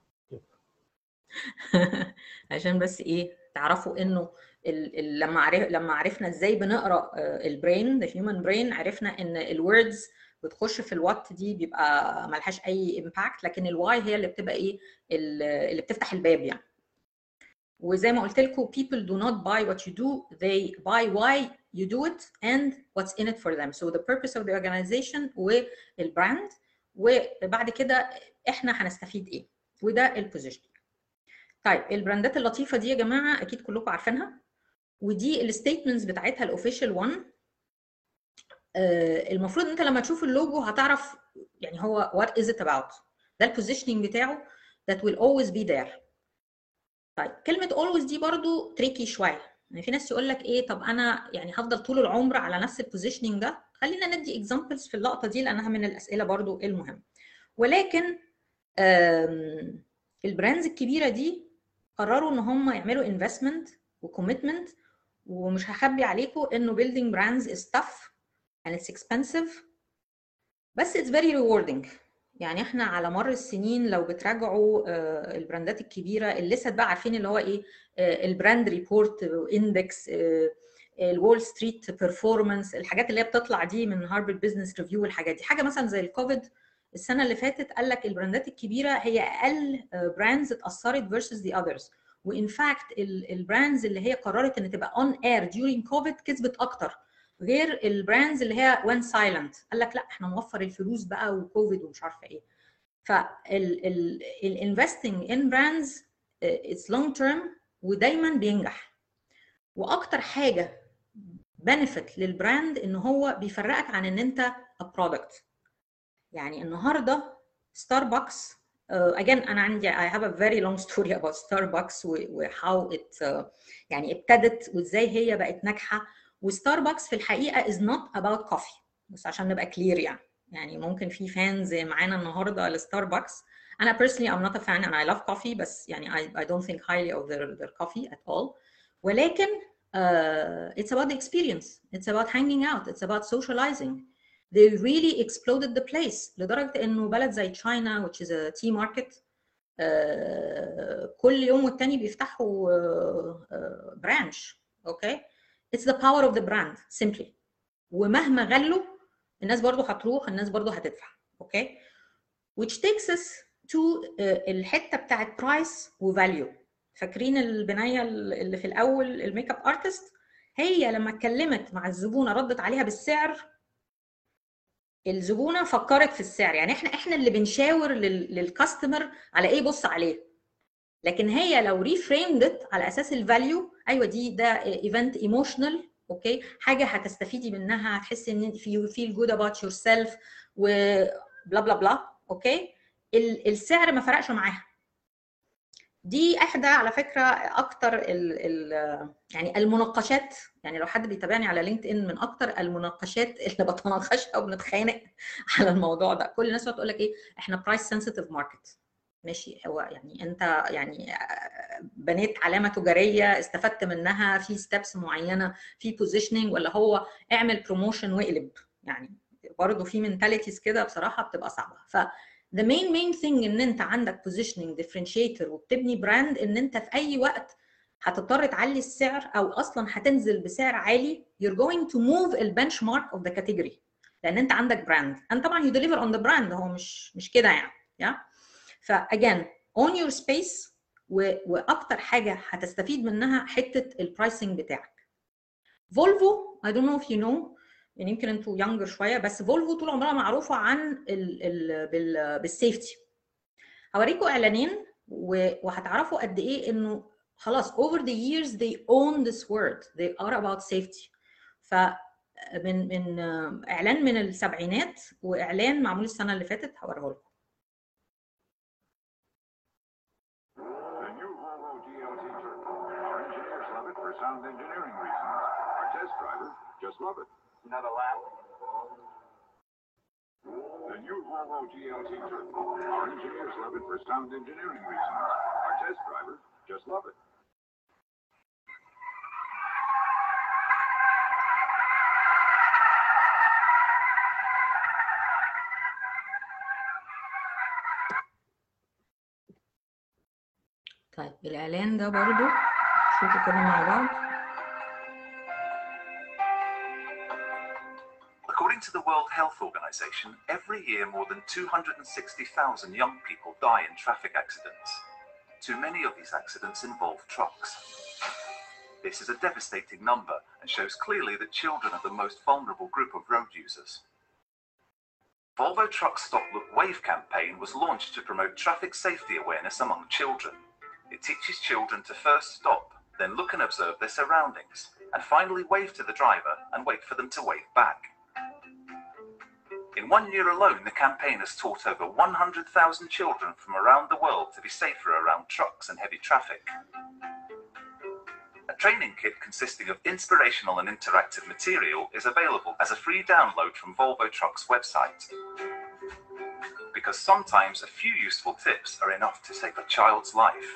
عشان بس ايه تعرفوا انه لما عرفنا ازاي بنقرا البرين، the human brain، عرفنا ان الوردز بتخش في الوات دي بيبقى ملهاش اي امباكت، لكن الواي هي اللي بتبقى ايه اللي بتفتح الباب يعني. وزي ما قلت لكم people do not buy what you do, they buy why you do it and what's in it for them. So the purpose of the organization والبراند، وبعد كده احنا هنستفيد ايه، وده البوزيشن. طيب البراندات اللطيفه دي يا جماعه اكيد كلكم عارفينها، ودي الستيتمنتس بتاعتها الاوفيشال 1. المفروض انت لما تشوف اللوجو هتعرف يعني هو what is it about. ده البوزيشننج بتاعه that will always be there. طيب كلمه always دي برضو تريكي شويه، يعني في ناس يقول لك ايه طب انا يعني هفضل طول العمر على نفس البوزيشننج ده. خلينا ندي اكزامبلز في اللقطه دي لانها من الاسئله برضو المهمه. ولكن البراندز الكبيره دي قرروا ان هم يعملوا انفستمنت وكوميتمنت، ومش هخبي عليكم انه building brands is tough and it's expensive بس it's very rewarding. يعني احنا على مر السنين لو بتراجعوا البراندات الكبيره اللي لسه بقى عارفين اللي هو ايه البراند ريبورت اندكس الوول ستريت بيرفورمانس، الحاجات اللي هي بتطلع دي من هارفارد بزنس ريفيو والحاجات دي. حاجه مثلا زي الكوفيد السنه اللي فاتت قال لك البراندات الكبيره هي اقل براندز اتاثرت versus the others، وان فاكت البراندز اللي هي قررت ان تبقى اون اير during كوفيد كسبت اكتر غير البراندز اللي هي went silent. قال لك لا احنا نوفر الفلوس بقى وكوفيد ومش عارفه ايه. فالانفستنج ان براندز اتس لونج تيرم ودايما بينجح. واكتر حاجه بنفيت للبراند ان هو بيفرقك عن ان انت برودكت. يعني النهارده ستاربكس again انا عندي I have a very long story about Starbucks و how it يعني ابتدت وازاي هي بقت ناجحه. وستاربكس في الحقيقه is not about coffee، بس عشان نبقى كلير يعني ممكن في فانز معانا النهارده لستاربكس. انا personally I'm not a fan and I love coffee، بس يعني I don't think highly of their coffee at all. ولكن it's about the experience, it's about hanging out, it's about socializing. They really exploded the place لدرجة إنه بلد زي China which is a tea market كل يوم والتاني بيفتحوا branch. okay, it's the power of the brand simply. ومهما غلوا الناس برضو هتروح، الناس برضو هتدفع. okay, which takes us to الحتة بتاعت price و value. فاكرين البناية اللي في الأول الميك اب ارتست، هي لما اتكلمت مع الزبونة ردت عليها بالسعر، الزبونه فكرت في السعر. يعني احنا اللي بنشاور للكاستمر على ايه بص عليه، لكن هي لو ريفريمدت على اساس الفاليو، ايوه ده ايفنت ايموشنال، اوكي، حاجه هتستفيدي منها، هتحسي ان يو فيل جود اباوت يور سيلف وبلا بلا بلا. اوكي، السعر ما فرقش معاها. دي احدى على فكره اكتر يعني المناقشات، يعني لو حد بيتابعني على لينكد ان من اكتر المناقشات اللي بتناقشها وبنتخانق على الموضوع ده. كل الناس بتقول لك ايه، احنا برايس سنسيتيف ماركت. ماشي، هو يعني انت يعني بنيت علامه تجاريه استفدت منها في ستيبس معينه في بوزيشننج، ولا هو اعمل بروموشن واقلب؟ يعني برضه في منتاليتيز كده بصراحه بتبقى صعبه. ف the main thing ان انت عندك positioning differentiator وبتبني براند، ان انت في اي وقت هتضطر تعلي السعر او اصلا هتنزل بسعر عالي you're going to move البنش benchmark of the category، لان انت عندك براند. and طبعا you deliver on the brand، هو مش كده يعني. ف again own your space، واكتر حاجه هتستفيد منها حته البرايسنج بتاعك. فولفو I don't know if you know، يعني يمكن انتوا يونجر شويه، بس فولفو طول عمرها معروفه عن بالسيفتي. هوريكم اعلانين وهتعرفوا قد ايه انه خلاص over the years they own this word, they are about safety. ف من اعلان من السبعينات واعلان معمول السنه اللي فاتت هوريه لكم. Sound engineering reasons. Our test drivers just love it. Another lap. The new Volvo GLT Turbo. Our engineers love it for sound engineering reasons. Our test drivers just love it. طيب الإعلان ده برضو شوفوا كده مع بعض. According to the World Health Organization, every year more than 260,000 young people die in traffic accidents. Too many of these accidents involve trucks. This is a devastating number and shows clearly that children are the most vulnerable group of road users. Volvo Trucks Stop Look Wave campaign was launched to promote traffic safety awareness among children. It teaches children to first stop, then look and observe their surroundings, and finally wave to the driver and wait for them to wave back. In 1 year alone, the campaign has taught over 100,000 children from around the world to be safer around trucks and heavy traffic. A training kit consisting of inspirational and interactive material is available as a free download from Volvo Trucks' website. Because sometimes a few useful tips are enough to save a child's life.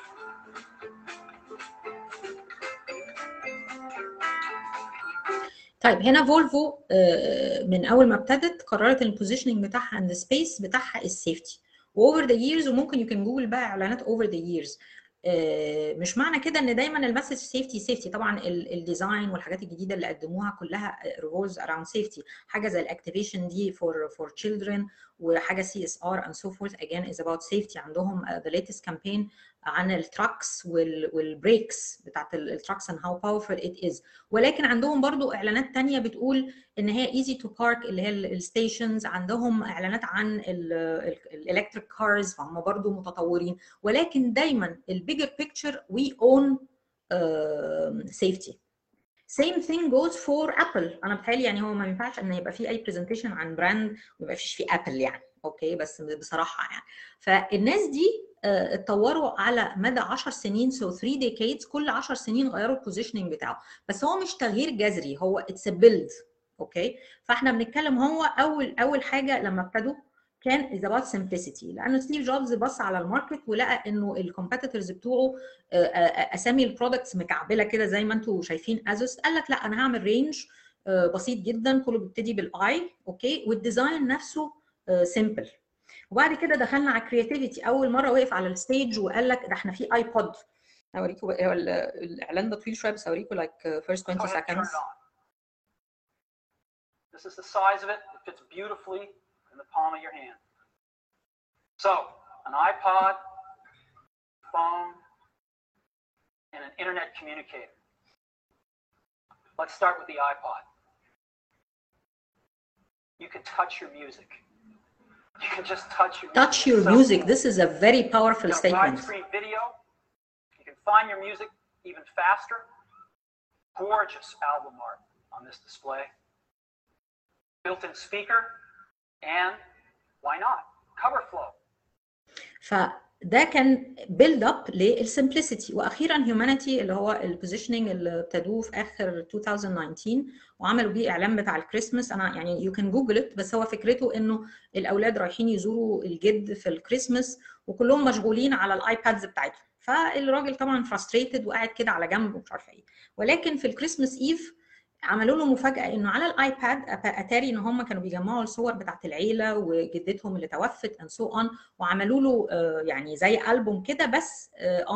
طيب هنا فولفو من اول ما ابتدت قررت ان البوزيشننج بتاعها اند سبيس بتاعها السيفتي. واوفر ذا ييرز، وممكن يو كان جوجل بقى اعلانات اوفر ذا ييرز، مش معنى كده ان دايما المسج سيفتي طبعا. الديزاين والحاجات الجديده اللي قدموها كلها revolves around safety. حاجه زي الاكتيفيشن دي for children وحاجه CSR and so forth again is about safety. عندهم the latest campaign عن التراكس والبريكس بتاعت التراكس and how powerful it is. ولكن عندهم برضو اعلانات تانية بتقول ان هي easy to park اللي هي الستيشنز. عندهم اعلانات عن الالكتريك كارز، فهم برضو متطورين. ولكن دايما البيجر بيكتشر we own safety. same thing goes for Apple. انا بتهيألي يعني هو ما ينفعش ان يبقى في اي برزنتيشن عن براند وما يبقاش في ابل يعني، اوكي، بس بصراحه يعني. فالناس دي اتطوروا على مدى 10 سنين، so 3 decades. كل 10 سنين غيروا البوزيشننج بتاعه، بس هو مش تغيير جذري، هو اتس بيلد. اوكي، فاحنا بنتكلم هو اول حاجه لما ابتدوا كان is about simplicity، لانه ستيف جوبز بص على الماركت ولقى انه الكومبيتيتورز بتوعه اسامي البرودكتس مكعبله كده زي ما انتم شايفين اسوس. قال لك لا، انا هعمل رينج بسيط جدا كله بيبتدي بالاي، اوكي، والديزاين نفسه سيمبل. وبعد كده دخلنا على الكرياتيفيتي. اول مره وقف على الستيج وقال لك ده احنا في ايبود. اوريكم الاعلان ده طويل شويه بس اوريكم like first 20 seconds. This is the size of it. It fits beautifully in the palm of your hand. So, an iPod, phone, and an internet communicator. Let's start with the iPod. You can touch your music. You can just touch your music. Touch your music. This is a very powerful statement. Widescreen video. You can find your music even faster. Gorgeous album art on this display. Built-in speaker, and why not? Cover flow. فده كان بيلد اب للسمبلسيتي. واخيرا هيومانيتي اللي هو البوزيشننج اللي ابتدوه في اخر 2019 وعملوا بيه اعلان بتاع الكريسماس. انا يعني يو كان جوجل ات، بس هو فكرته انه الاولاد رايحين يزوروا الجد في الكريسماس وكلهم مشغولين على الايبادز بتاعتهم، فالراجل طبعا فرستريتد وقاعد كده على جنب ومش عارفه ايه. ولكن في الكريسماس ايف عملوا له مفاجاه انه على الايباد اتاري ان هم كانوا بيجمعوا الصور بتاعت العيله وجدتهم اللي توفت and so on، وعملوا له يعني زي البوم كده بس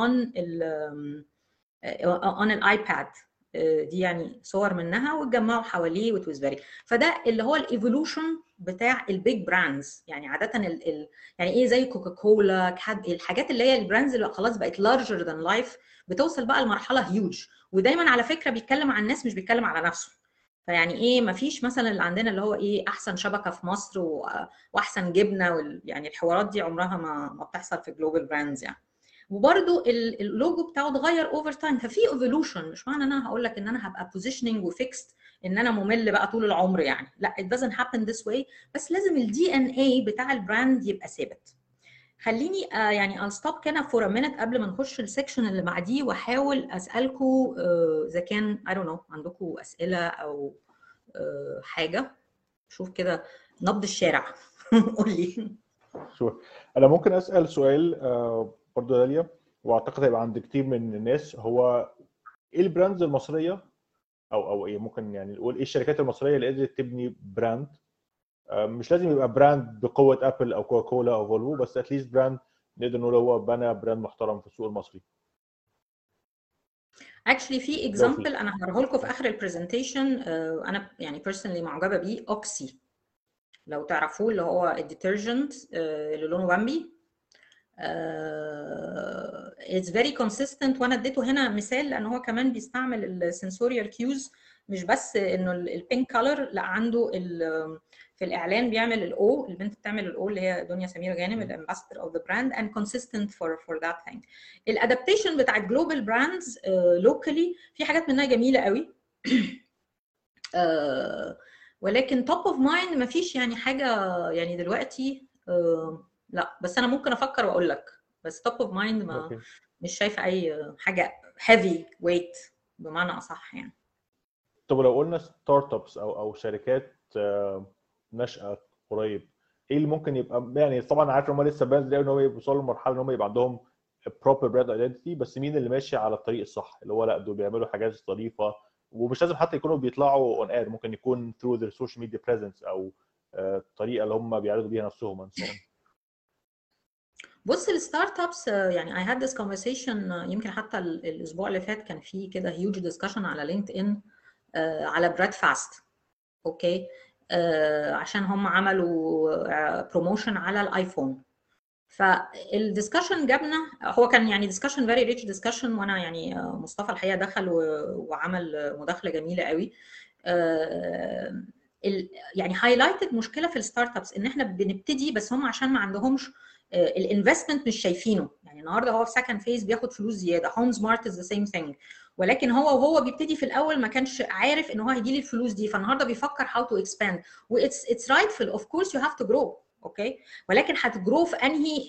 on الايباد دي، يعني صور منها واتجمعوا حواليه وتوزبري. فده اللي هو الايفولوشن بتاع البيج براندز. يعني عاده يعني ايه زي كوكاكولا، الحاجات اللي هي البراندز اللي خلاص بقت لارجر ذان لايف بتوصل بقى لمرحله هيوج. ودايما على فكره بيتكلم عن الناس مش بيتكلم على نفسه. فيعني ايه مفيش مثلا اللي عندنا اللي هو ايه احسن شبكه في مصر واحسن جبنه يعني الحوارات دي عمرها ما بتحصل في جلوبال براندز يعني. وبرده اللوجو بتاعه اتغير اوفر تايم. ففي ايفولوشن. مش معنى ان انا هقول لك ان انا هبقى بوزيشننج وفيكست ان انا ممل بقى طول العمر يعني، لا it doesn't happen this way. بس لازم الدي ان اي بتاع البراند يبقى ثابت. خليني يعني I'll stop كده for a minute قبل ما نخش السكشن اللي بعديه واحاول اسالكم اذا كان I don't know عندكم اسئله او حاجه. شوف كده نبض الشارع. قول لي. شو انا ممكن اسال سؤال برضه داليا، واعتقد هيبقى عند كتير من الناس. هو ايه البراندز المصريه او ايه ممكن يعني نقول ايه الشركات المصريه اللي قدرت تبني براند؟ مش لازم يبقى براند بقوه ابل او كوكاكولا او فولفو، بس اتليست براند نقدر نقول هو بنى براند محترم في السوق المصري. اكشلي في اكزامبل انا هوريه لكم في اخر البرزنتيشن. انا يعني بيرسونلي معجبه بيه. اوكسي، لو تعرفوه، اللي هو الديترجنت اللي لونه بامبي. it's very consistent. وانا اديته هنا مثال لان هو كمان بيستعمل السنسوريال كيوز، مش بس انه البينك كولر، لا عنده في الاعلان بيعمل الاو، البنت بتعمل الاو اللي هي دنيا سمير غانم الامباسادور اوف ذا براند and consistent for that thing. الادابتيشن بتاع الجلوبال براندز لوكالي في حاجات منها جميله قوي. ولكن توب اوف مايند مفيش يعني حاجه يعني دلوقتي. لا بس انا ممكن افكر واقول لك، بس توب اوف مايند مش شايفه اي حاجه هيفي ويت بمعنى اصح يعني. طب لو قلنا ستارت ابس او شركات ناشئه قريب، ايه اللي ممكن يبقى يعني طبعا عارف ان هم لسه براندز ان هم يوصلوا لمرحله ان هم يبقى عندهم بروبر براند ايدنتيتي، بس مين اللي ماشي على الطريق الصح اللي هو لا دول بيعملوا حاجات ظريفه ومش لازم حتى يكونوا بيطلعوا اون اير، ممكن يكون ثرو ذير سوشيال ميديا بريزنس او الطريقه اللي هم بيعرضوا بيها نفسهم and so on. بص الستارت ابس يعني I had this conversation يمكن حتى الاسبوع اللي فات كان فيه كده huge discussion على لينكد ان على براد فاست. اوكي عشان هم عملوا بروموشن على الايفون. فالدiscussion جابنا، هو كان يعني discussion very rich discussion، وانا يعني مصطفى الحقيقه دخل وعمل مداخله جميله قوي. يعني هايلايتد مشكله في الستارت ابس ان احنا بنبتدي بس هم عشان ما عندهمش الانفستمنت مش شايفينه. يعني النهارده هو في سكند فيز بياخد فلوس زياده، هوم سمارت از ذا سيم ثينج، ولكن هو بيبتدي في الاول ما كانش عارف ان هو هيجي لي الفلوس دي، فالنهارده بيفكر هاو تو اكسباند، واتس رايتفul اوف كورس يو هاف تو جرو. اوكي ولكن هتجرو في انهي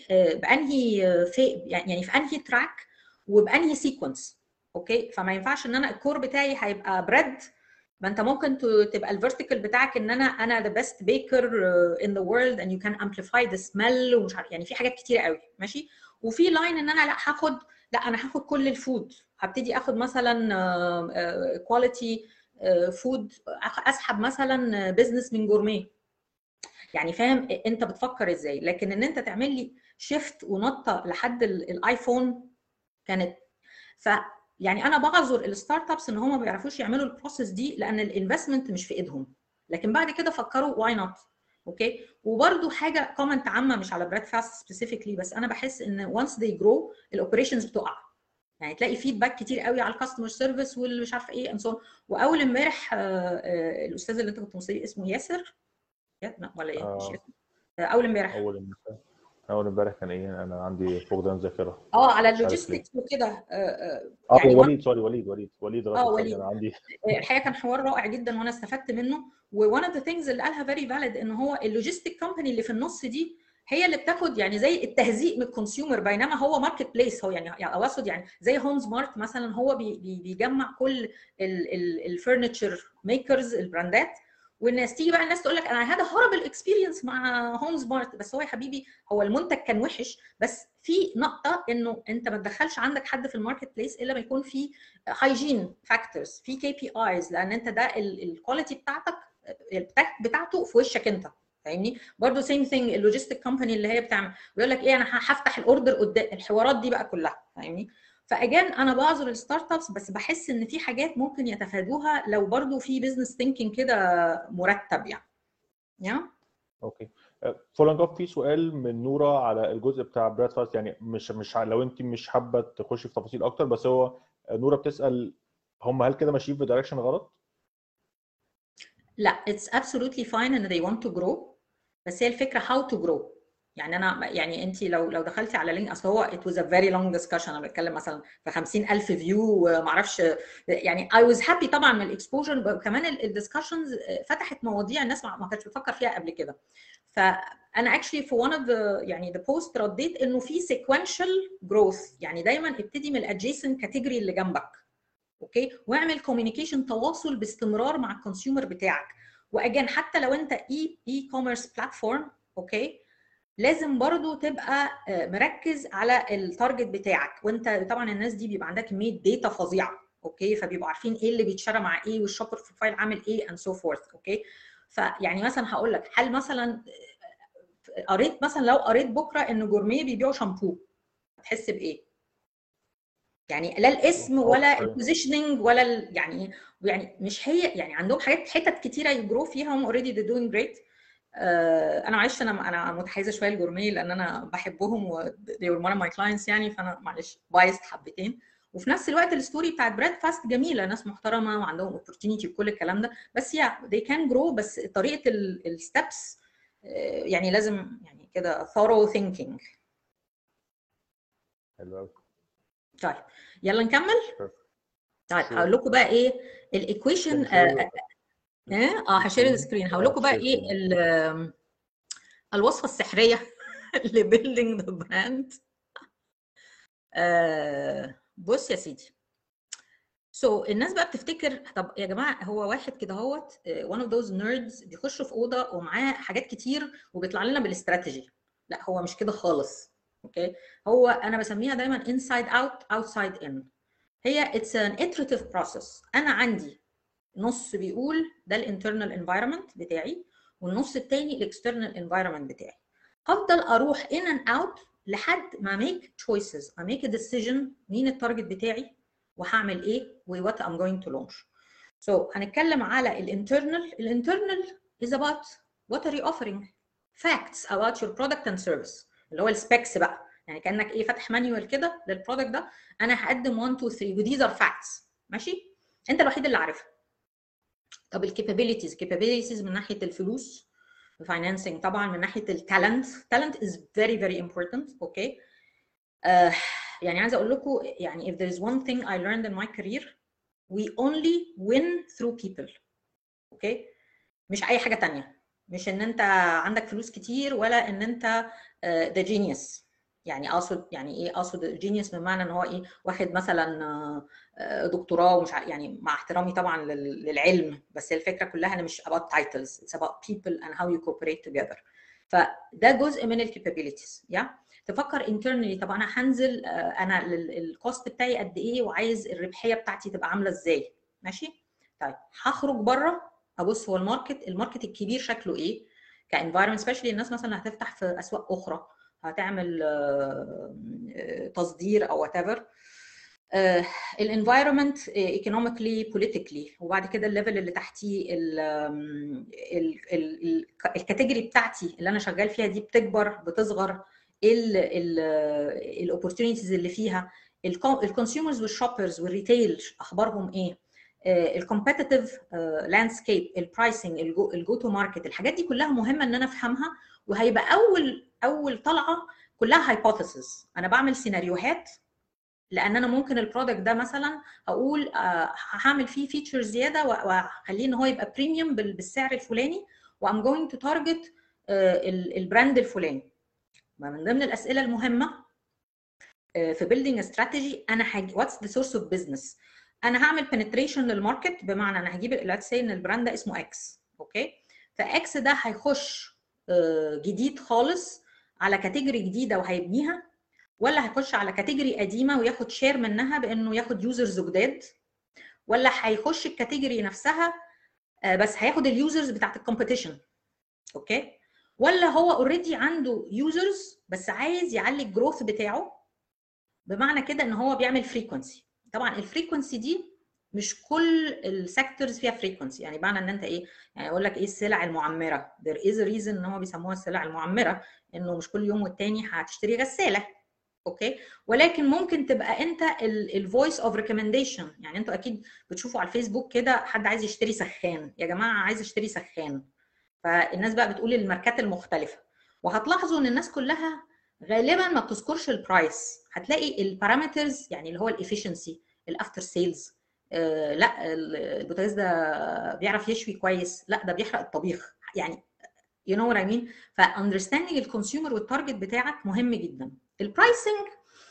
يعني في انهي تراك وبانهي سيكونس. اوكي فما ينفعش ان انا الكور بتاعي هيبقى بريد، ما انت ممكن تبقى الفيرتيكال بتاعك ان انا the best baker in the world and you can amplify the smell ومش عارف، يعني في حاجات كتير قوي ماشي. وفي لاين ان انا لا انا هاخد كل الفود، هبتدي اخد مثلا كواليتي فود، اسحب مثلا بزنس من جورميه. يعني فاهم انت بتفكر ازاي، لكن ان انت تعمل لي شيفت ونطه لحد الايفون كانت يعني انا بعذر الستارت ابس ان هم ما بيعرفوش يعملوا البروسيس دي لان الانفستمنت مش في ايدهم، لكن بعد كده فكروا واي نوت. اوكي وبرده حاجه كومنت عامه مش على براد فاست سبيسيفيكلي، بس انا بحس ان وانس ذي جرو الاوبريشنز بتقع، يعني تلاقي فيدباك كتير قوي على الكاستمر سيرفيس واللي مش عارفه ايه انسون. واول امبارح الاستاذ اللي انت كنت مصري اسمه ياسر ولا ايه؟ مش ياسر. اول امبارح كان ايه؟ انا عندي فقدان ذاكره. على اللوجيستكس وكده يعني وليد وليد. انا عندي الحقيقه كان حوار رائع جدا وانا استفدت منه. وone of the things اللي قالها very valid ان هو اللوجيستيك كومباني اللي في النص دي هي اللي بتاخد يعني زي التهزيق من الكونسيومر، بينما هو ماركت بليس. هو يعني اقصد يعني زي هوم سمارت مثلا، هو بيجمع كل الفurniture ميكرز البراندات، والناس تيجي بقى الناس تقول لك انا هذا هوربل اكسبيرينس مع هوم سمارت، بس هو يا حبيبي هو المنتج كان وحش، بس في نقطه انه انت ما تدخلش عندك حد في الماركت بليس الا ما يكون في هايجين فاكتورز، في كي بي ايز، لان انت ده الكواليتي بتاعته في وشك انت، فاهمني؟ برضه سيم ثينج اللوجيستيك كومباني اللي هي بتعمل بيقول لك ايه انا هفتح الاوردر قدام، الحوارات دي بقى كلها، فاهمني؟ فاجان انا بعذر الستارت ابس، بس بحس ان في حاجات ممكن يتفادوها لو برضو في بزنس ثينكينج كده مرتب يعني. اوكي فولنج اب في سؤال من نوره على الجزء بتاع براد فاست، يعني مش لو انت مش حابه تخشي في تفاصيل اكتر، بس هو نوره بتسال هم هل كده ماشيين في دايركشن غلط؟ لا it's absolutely fine and they want to grow، بس هي الفكره how to grow. يعني انا يعني انت لو دخلتي على لينك، اصل هو it was a very long discussion، انا بتكلم مثلا في 50,000 فيو وما اعرفش، يعني I was happy طبعا من الاكسبوجر، وكمان الدiscussions فتحت مواضيع الناس ما كانتش بتفكر فيها قبل كده. فانا actually في one of the يعني the post رديت انه في sequential growth، يعني دايما ابتدي من الادجيسنت كاتيجوري اللي جنبك، اوكي، واعمل كوميونيكيشن تواصل باستمرار مع الكونسيومر بتاعك. واجان حتى لو انت اي كوميرس بلاتفورم، اوكي، لازم برضو تبقى مركز على التارجت بتاعك، وانت طبعا الناس دي بيبقى عندها كميه داتا فظيعه، اوكي، فبيبقوا عارفين ايه اللي بيتشرى مع ايه والشوبر بروفايل عامل ايه اند سو فورث. اوكي فيعني مثلا هقول لك، هل مثلا قريت مثلا لو قريت بكره ان جورميه بيبيعوا شامبو، هتحس بايه؟ يعني لا الاسم ولا البوزيشننج ولا يعني مش هي، يعني عندهم حتت كتيره يجروا فيها، هم اوريدي دي دوينج جريت. انا معلش انا متحيزه شويه لجورميه لان انا بحبهم و they were one of my clients يعني، فانا معلش بايست حبتين. وفي نفس الوقت الستوري بتاعت براد فاست جميله، ناس محترمه وعندهم opportunity وكل الكلام ده، بس they can grow، بس طريقه الستبس يعني لازم يعني كده thorough thinking. حلو قوي. طيب يلا نكمل. طيب هقول لكم بقى ايه الايكويشن. هشير السكرين، هقول لكم بقى ايه الوصفه السحريه لبيلدينج ذا براند. بص يا سيدي، الناس بقى بتفتكر طب يا جماعه هو واحد كده اهوت one of those nerds بيخش في اوضه ومعاه حاجات كتير وبيطلع لنا بالاستراتيجي. لا هو مش كده خالص. اوكي هو انا بسميها دايما inside out outside in. هي it's an iterative process. انا عندي نص بيقول ده الانترنال environment بتاعي، والنص التاني الاكسترنال environment بتاعي. هفضل اروح in and out لحد ما make choices I make a decision مين التارجت بتاعي وهعمل ايه و what I'm going to launch. So هنتكلم على الانترنال is about what are you offering facts about your product and service اللي هو السبيكس بقى، يعني كانك ايه فاتح مانيوال كده للبرودكت ده، انا هقدم 1 2 3 وديز ار فاكتس، ماشي؟ انت الوحيد اللي عارفها. طب الكابابيلتيز من ناحيه الفلوس الفاينانسنج، طبعا من ناحيه التالنت is very important. اوكي يعني عايزه اقول لكم يعني if there is one thing I learned in my career we only win through people. اوكي مش اي حاجه تانية، مش ان انت عندك فلوس كتير ولا ان انت ده جينيوس. يعني اقصد يعني ايه، اقصد جينيوس بمعنى ان هو ايه واخد مثلا دكتوراه ومش يعني مع احترامي طبعا للعلم، بس الفكره كلها انا مش about titles it's about people and how you cooperate together. فده جزء من الكابابيلتيز. تفكر internally، طب انا هنزل انا الكوست بتاعي قد ايه وعايز الربحيه بتاعتي تبقى عامله ازاي، ماشي؟ طيب هخرج بره ابص هو الماركت الكبير شكله ايه كانفايرمنت، سبيشالي الناس مثلا هتفتح في اسواق اخرى، هتعمل تصدير او وات ايفر. الانفايرمنت ايكونوميكلي بوليتيكلي، وبعد كده الليفل اللي تحتيه الكاتيجوري بتاعتي اللي انا شغال فيها دي بتكبر بتصغر، الاوبورتيونيتيز اللي فيها، الكونسيومرز والشوبرز والريتيل اخبارهم ايه، الكومبيتيتيف لاندسكيب، البرايسنج، الجو تو ماركت، الحاجات دي كلها مهمه ان انا افهمها. وهيبقى اول طلعه كلها هايبوثيسز، انا بعمل سيناريوهات، لان انا ممكن البرودكت ده مثلا اقول هعمل فيه فيتشر زياده واخليه ان هو يبقى بريميوم بالسعر الفلاني وام جوينج تو تارجت البراند الفلاني. من ضمن الاسئله المهمه في بيلدينج استراتيجي انا واتس ذا سورس اوف بزنس. انا هعمل بنتريشن للماركت، بمعنى انا هجيب ليتس سي ان البراند ده اسمه اكس، اوكي؟ فاكس ده هيخش جديد خالص على كاتيجوري جديده وهيبنيها، ولا هيخش على كاتيجوري قديمه وياخد شير منها بانه ياخد يوزرز جداد، ولا هيخش الكاتيجوري نفسها بس هياخد اليوزرز بتاعت الكومبيتيشن، اوكي؟ ولا هو اوريدي عنده يوزرز بس عايز يعلي الجروث بتاعه، بمعنى كده ان هو بيعمل فريكونسي. طبعا الفريكونسي دي مش كل السيكتورز فيها فريكونسي، يعني معنى ان انت ايه، يعني اقول لك ايه السلع المعمره، there is a reason ان هم بيسموها السلع المعمره، انه مش كل يوم والتاني هتشتري غساله، اوكي؟ ولكن ممكن تبقى انت الفويس اوف ريكومنديشن. يعني انتوا اكيد بتشوفوا على الفيسبوك كده حد عايز يشتري سخان، يا جماعه عايز اشتري سخان، فالناس بقى بتقول الماركات المختلفه، وهتلاحظوا ان الناس كلها غالبا ما بتذكرش البرايس. هتلاقي البارامترز يعني اللي هو الافيشنسي، الافتر سيلز، لا البوتاجاز ده بيعرف يشوي كويس، لا ده بيحرق الطبيخ، يعني you know what I mean. فاندرستاندينج الكونسيومر والتارجت بتاعك مهم جدا. البرايسنج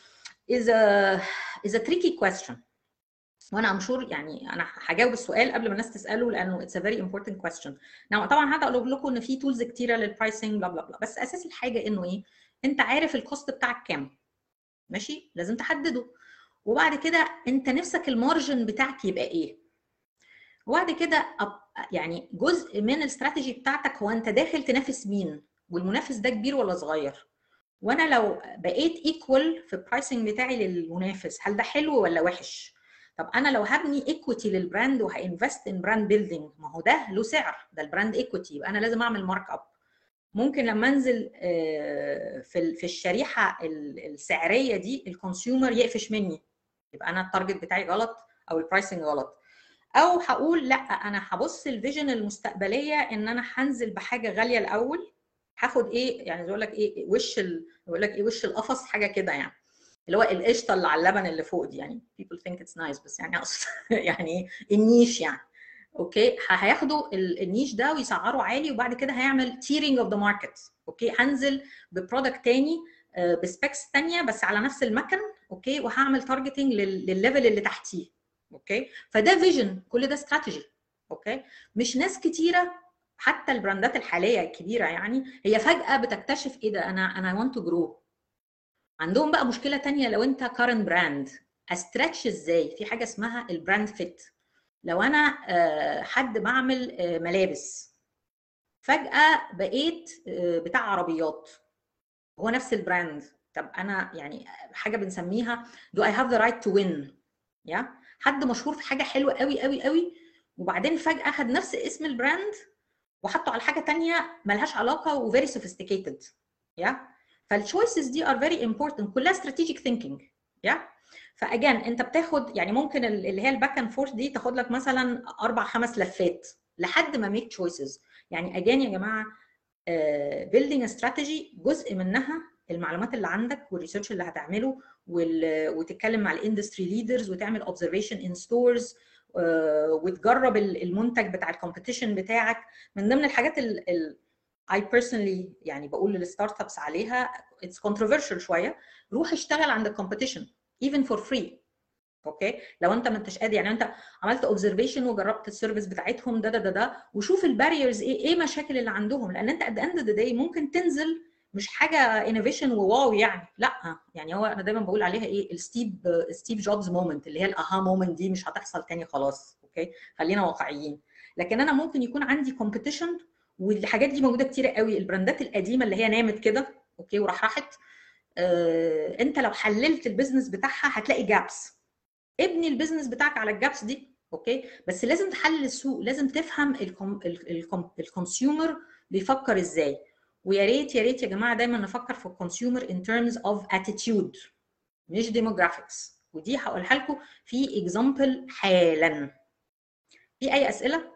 is a tricky question، وانا ام شور يعني انا هجاوب السؤال قبل ما الناس تساله لانه it's a very important question. طبعا هقول لكم ان في تولز كتيره للبرايسنج بلا بلا بلا، بس اساس الحاجه انه ايه، انت عارف الكوست بتاعك كام، ماشي؟ لازم تحدده، وبعد كده انت نفسك المارجن بتاعك يبقى ايه، وبعد كده يعني جزء من الاستراتيجي بتاعتك هو انت داخل تنافس مين، والمنافس ده كبير ولا صغير، وانا لو بقيت ايكوال في البرايسنج بتاعي للمنافس هل ده حلو ولا وحش؟ طب انا لو هبني ايكويتي للبراند وهانفست ان براند بيلدينج، ما هو ده له سعر، ده البراند ايكويتي، يبقى انا لازم اعمل مارك اب. ممكن لما انزل في الشريحه السعريه دي الكونسيومر يقفش مني، يبقى انا التارجت بتاعي غلط او البرايسنج غلط، او هقول لا انا هبص الفيجن المستقبليه ان انا هنزل بحاجه غاليه الاول، هاخد ايه يعني بيقول لك ايه بيقول لك ايه وش القفص حاجه كده، يعني اللي هو القشطه اللي على اللبن اللي فوق دي، يعني people think it's nice بس يعني اقصد يعني ايه النيش يعني، اوكي؟ هياخدوا النيش ده ويسعروا عالي، وبعد كده هيعمل تيرنج اوف ذا ماركت، اوكي؟ هنزل ببرودكت تاني بسبيكس تانيه بس على نفس المكن، اوكي؟ وهعمل تارجتنج للليفل اللي تحتيه، اوكي؟ فده فيجن، كل ده استراتيجي، اوكي؟ مش ناس كتيره حتى البراندات الحاليه الكبيره يعني هي فجاه بتكتشف ايه ده، انا want to grow. عندهم بقى مشكله تانيه، لو انت كارنت براند استرتش ازاي؟ في حاجه اسمها البراند فيت. لو انا حد بعمل ملابس فجاه بقيت بتاع عربيات، هو نفس البراند طب انا يعني حاجه بنسميها do I have the right to win. يا حد مشهور في حاجه حلوه قوي قوي قوي، وبعدين فجاه خد نفس اسم البراند وحطه على حاجه ثانيه ملهاش علاقه وفيري سوفيستيكيتد. يا فالتشويسز دي ار فيري امبورتنت، كلها استراتيجيك ثينكينج. يا فاجان انت بتاخد يعني ممكن اللي هي الباك اند فورث دي تاخد لك مثلا 4-5 لفات لحد ما ميك تشويسز. يعني اجان يا جماعه بيلدينج استراتيجي جزء منها المعلومات اللي عندك والريسيرش اللي هتعمله وتتكلم مع الاندستري ليدرز وتعمل اوبزرفيشن ان ستورز وتجرب المنتج بتاع الكومبيتيشن بتاعك. من ضمن الحاجات I personally يعني بقول للستارت ابس عليها it's controversial شويه، روح اشتغل عند الكومبيتيشن even for free. اوكي لو انت ما انتش قادر، يعني انت عملت اوبزرفيشن وجربت السيرفيس بتاعتهم ده وشوف الباريرز ايه المشاكل اللي عندهم، لان انت at the end of the day ممكن تنزل مش حاجه انوفيشن وواو يعني، لا يعني هو انا دايما بقول عليها ايه الستيف جوبز مومنت اللي هي الاها مومنت دي مش هتحصل تاني خلاص. اوكي خلينا واقعيين. لكن انا ممكن يكون عندي كومبيتيشن والحاجات دي موجوده كتير قوي، البراندات القديمه اللي هي نامت كده اوكي راحت. انت لو حللت البيزنس بتاعها هتلاقي جابس، ابني البيزنس بتاعك على الجابس دي. اوكي بس لازم تحلل السوق، لازم تفهم الكونسيومر بيفكر ازاي. ويا ريت يا ريت يا جماعه دايما نفكر في الكونسيومر ان ترمز اوف اتيتيود مش ديموغرافيكس، ودي هقولها لكم في اكزامبل حالا. في اي اسئله؟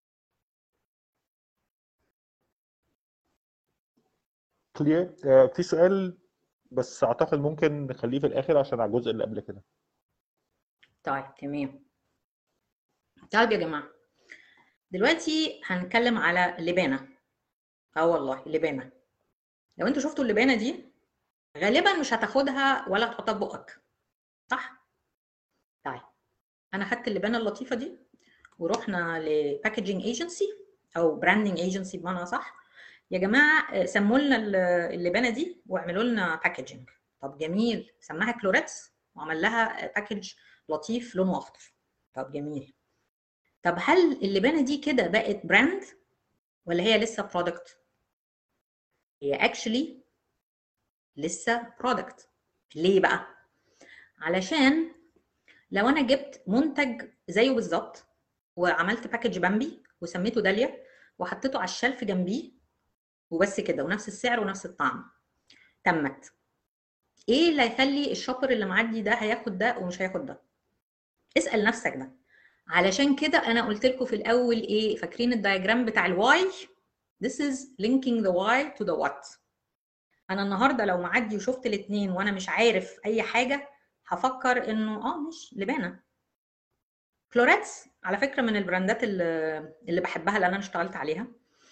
كلير. في سؤال بس اعتقد ممكن نخليه في الاخر عشان على الجزء اللي قبل كده. طيب تمام. طيب يا جماعه دلوقتي هنتكلم على اللبانه. والله اللبانه، لو انتوا شفتوا اللبانه دي غالبا مش هتاخدها ولا تحطها في بقك، صح؟ طيب انا خدت اللبانه اللطيفه دي ورحنا لباكجينج ايجنسي او براندنج ايجنسي بمعنى صح. يا جماعه سموا لنا اللبانه دي واعملوا لنا باكجينج. طب جميل، سماها كلوريتس وعمل لها باكج لطيف لونه اخضر. طب جميل. طب هل اللبانه دي كده بقت براند ولا هي لسه برودكت؟ هي اكشلي لسه برودكت. ليه بقى؟ علشان لو انا جبت منتج زيه بالظبط وعملت باكج بامبي وسميته داليا وحطيته على الشلف جنبيه وبس كده ونفس السعر ونفس الطعم، تمت. ايه اللي هيخلي الشوبر اللي معدي ده هياخد ده ومش هياخد ده؟ اسال نفسك ده. علشان كده انا قلت لكم في الاول ايه، فاكرين الدايجرام بتاع الواي؟ This is linking the why to the what. انا النهارده لو معدي وشفت الاثنين وانا مش عارف اي حاجه هفكر انه مش لبانه. كلوريتس على فكره من البراندات اللي بحبها اللي انا اشتغلت عليها.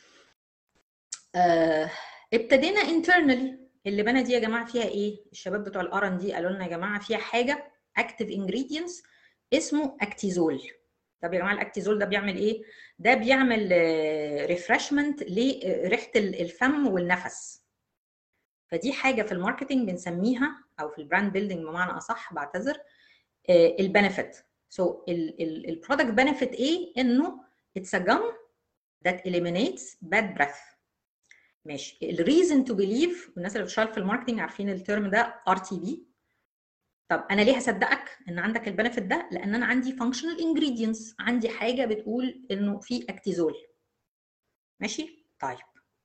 ابتدينا internally اللبانه دي يا جماعه فيها ايه؟ الشباب بتوع الار ان دي قالوا لنا يا جماعه فيها حاجه اكتيف انجريدينتس اسمه اكتيزول. طب يا جماعه الاكتيزول ده بيعمل ايه؟ ده بيعمل ريفرشمنت لريحه الفم والنفس. فدي حاجه في الماركتنج بنسميها او في البراند بيلدينج بمعنى اصح، بعتذر، البنفيت. سو البرودكت بنفيت ايه؟ انه اتس ا جم that eliminates bad breath. ماشي. الريزن تو بيليف، الناس اللي بتشتغل في الماركتنج عارفين الترم ده RTB. طب انا ليه هصدقك ان عندك البنفيت ده؟ لان انا عندي functional ingredients، عندي حاجه بتقول انه في اكتيزول. ماشي. طيب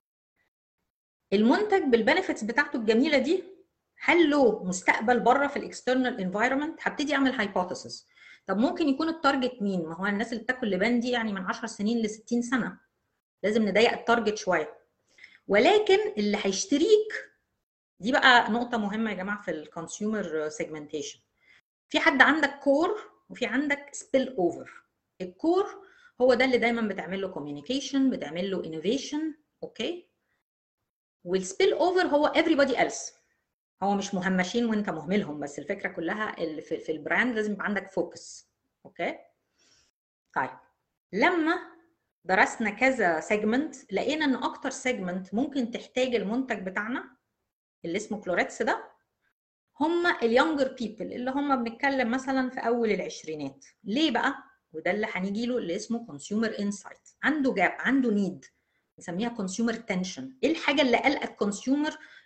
المنتج بالبنفيتس بتاعته الجميله دي هل له مستقبل بره في الاكسترنال انفايرمنت؟ هبتدي اعمل هايبوثيسز. طب ممكن يكون التارجت مين؟ ما هو الناس اللي بتاكل لبان دي يعني من 10 سنين ل 60 سنه، لازم نضيق التارجت شويه. ولكن اللي هيشتريك دي بقى نقطه مهمه يا جماعه في الكونسيومر سيجمنتيشن. في حد عندك كور وفي عندك سبيل اوفر. الكور هو ده اللي دايما بتعمل له كوميونيكيشن، بتعمل له انوفيشن. اوكي. والسبيل اوفر هو everybody else، هو مش مهمشين وانت مهملهم، بس الفكره كلها اللي في البراند لازم يبقى عندك فوكس. اوكي. طيب لما درسنا كذا سيجمنت لقينا ان اكتر سيجمنت ممكن تحتاج المنتج بتاعنا اللي اسمه كلوريتس ده هم اليونجر بيبل، اللي هم بنتكلم مثلا في اول العشرينات. ليه بقى؟ وده اللي هنيجي له اللي اسمه كونسيومر انسايت. عنده جاب، عنده نيد، نسميها كونسيومر تنشن. ايه الحاجه اللي قلقت الكونسيومر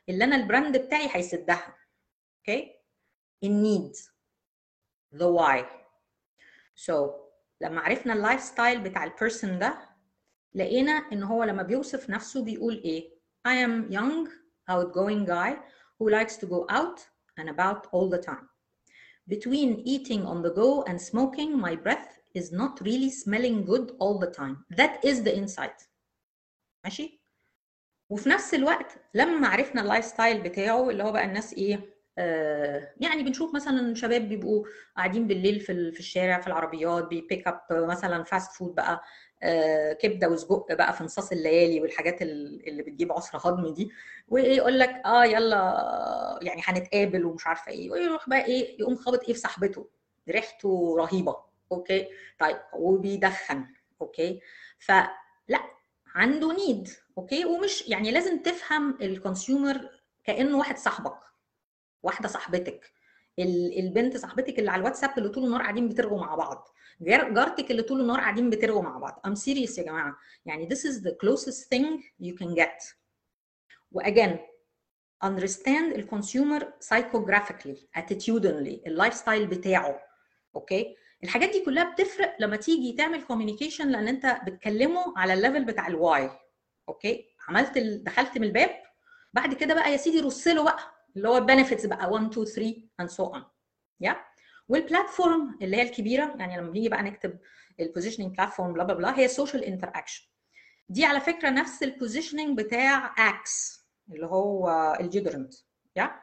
اللي انا البراند بتاعي هيسدها. اوكي؟ النيد، the why. so لما عرفنا اللايف ستايل بتاع البيرسون ده، لقينا ان هو لما بيوصف نفسه بيقول ايه؟ I am young, outgoing guy who likes to go out and about all the time. Between eating on the go and smoking, my breath is not really smelling good all the time. That is the insight. ماشي؟ وفي نفس الوقت لما عرفنا اللايف ستايل بتاعه اللي هو بقى الناس ايه، يعني بنشوف مثلا شباب بيبقوا قاعدين بالليل في الشارع في العربيات بيبيك اب مثلا فاست فود بقى، كبده وسجق بقى في نصاص الليالي والحاجات اللي بتجيب عسر هضم دي، وايه يقول لك يلا يعني هنتقابل ومش عارفه ايه، ويروح بقى ايه يقوم خابط ايه في صاحبته ريحته رهيبه. اوكي طيب وبيدخن. اوكي فلا عنده نيد. اوكي ومش يعني لازم تفهم الكونسيومر كانه واحد صاحبك، واحده صاحبتك، البنت صاحبتك اللي على الواتساب اللي طول النهار قاعدين بترغوا مع بعض، جارتك اللي طول النهار قاعدين بترغوا مع بعض. I'm serious يا جماعه، يعني this is the closest thing you can get. واجين understand الكونسيومر psychographically attitudinally اللايف ستايل بتاعه. اوكي الحاجات دي كلها بتفرق لما تيجي تعمل كوميونيكيشن، لان انت بتكلمه على الليفل بتاع الواي. اوكي عملت دخلت من الباب، بعد كده بقى يا سيدي رص له بقى اللي هو البنفيتس بقى 1 2 3 and so on. يا والبلاتفورم اللي هي الكبيره، يعني لما بنيجي بقى نكتب البوزيشننج بلاتفورم بلا بلا بلا، هي سوشيال انتراكشن. دي على فكره نفس البوزيشننج بتاع اكس اللي هو الجيدرنت. يا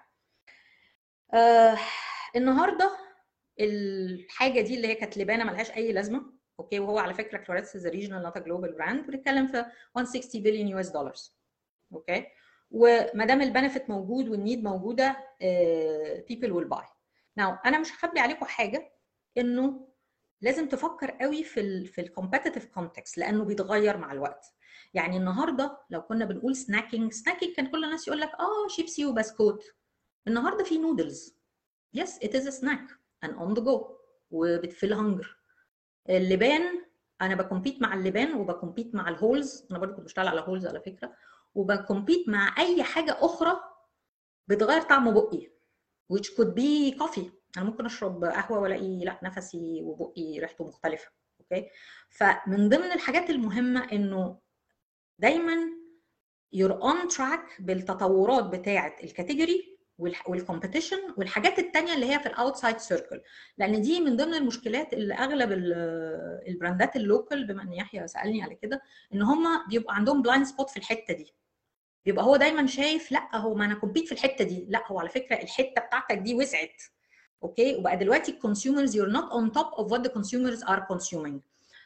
النهارده الحاجه دي اللي هي كانت لبانه ملهاش اي لازمه. اوكي وهو على فكره كلوريتس از ريجنال نوت ا جلوبال براند، بنتكلم في 160 بليون يو اس دولار. اوكي وما دام البنفيت موجود والنيد موجوده people will buy. Now انا مش هخبي عليكم حاجه، انه لازم تفكر قوي في الكومبيتيتيف كونتكست لانه بيتغير مع الوقت. يعني النهارده لو كنا بنقول سناكينج كان كل الناس يقول لك شيبسي وبسكوت. النهارده في نودلز. yes it is a snack and on the go وبتفيل هنجر. اللبان انا بكمبيت مع اللبان وبكمبيت مع الهولز، انا برضه كنت بشتغل على هولز على فكره، وبكمبيت مع اي حاجه اخرى بتغير طعم بقي which could be coffee. انا ممكن اشرب قهوه والاقي لا نفسي وبقي ريحته مختلفه. اوكي فمن ضمن الحاجات المهمه انه دايما you're on track بالتطورات بتاعه الكاتيجوري والكومبيتيشن والحاجات الثانيه اللي هي في الاوتسايد سيركل، لان دي من ضمن المشكلات اللي اغلب البراندات اللوكال، بما ان يحيى سالني على كده، ان هم بيبقى عندهم بلايند سبوت في الحته دي. بيبقى هو دايما شايف لا هو ما انا كومبيت في الحته دي، لا هو على فكره الحته بتاعتك دي وسعت. اوكي وبقى دلوقتي الكونسيومرز you're not on top of what the consumers are consuming.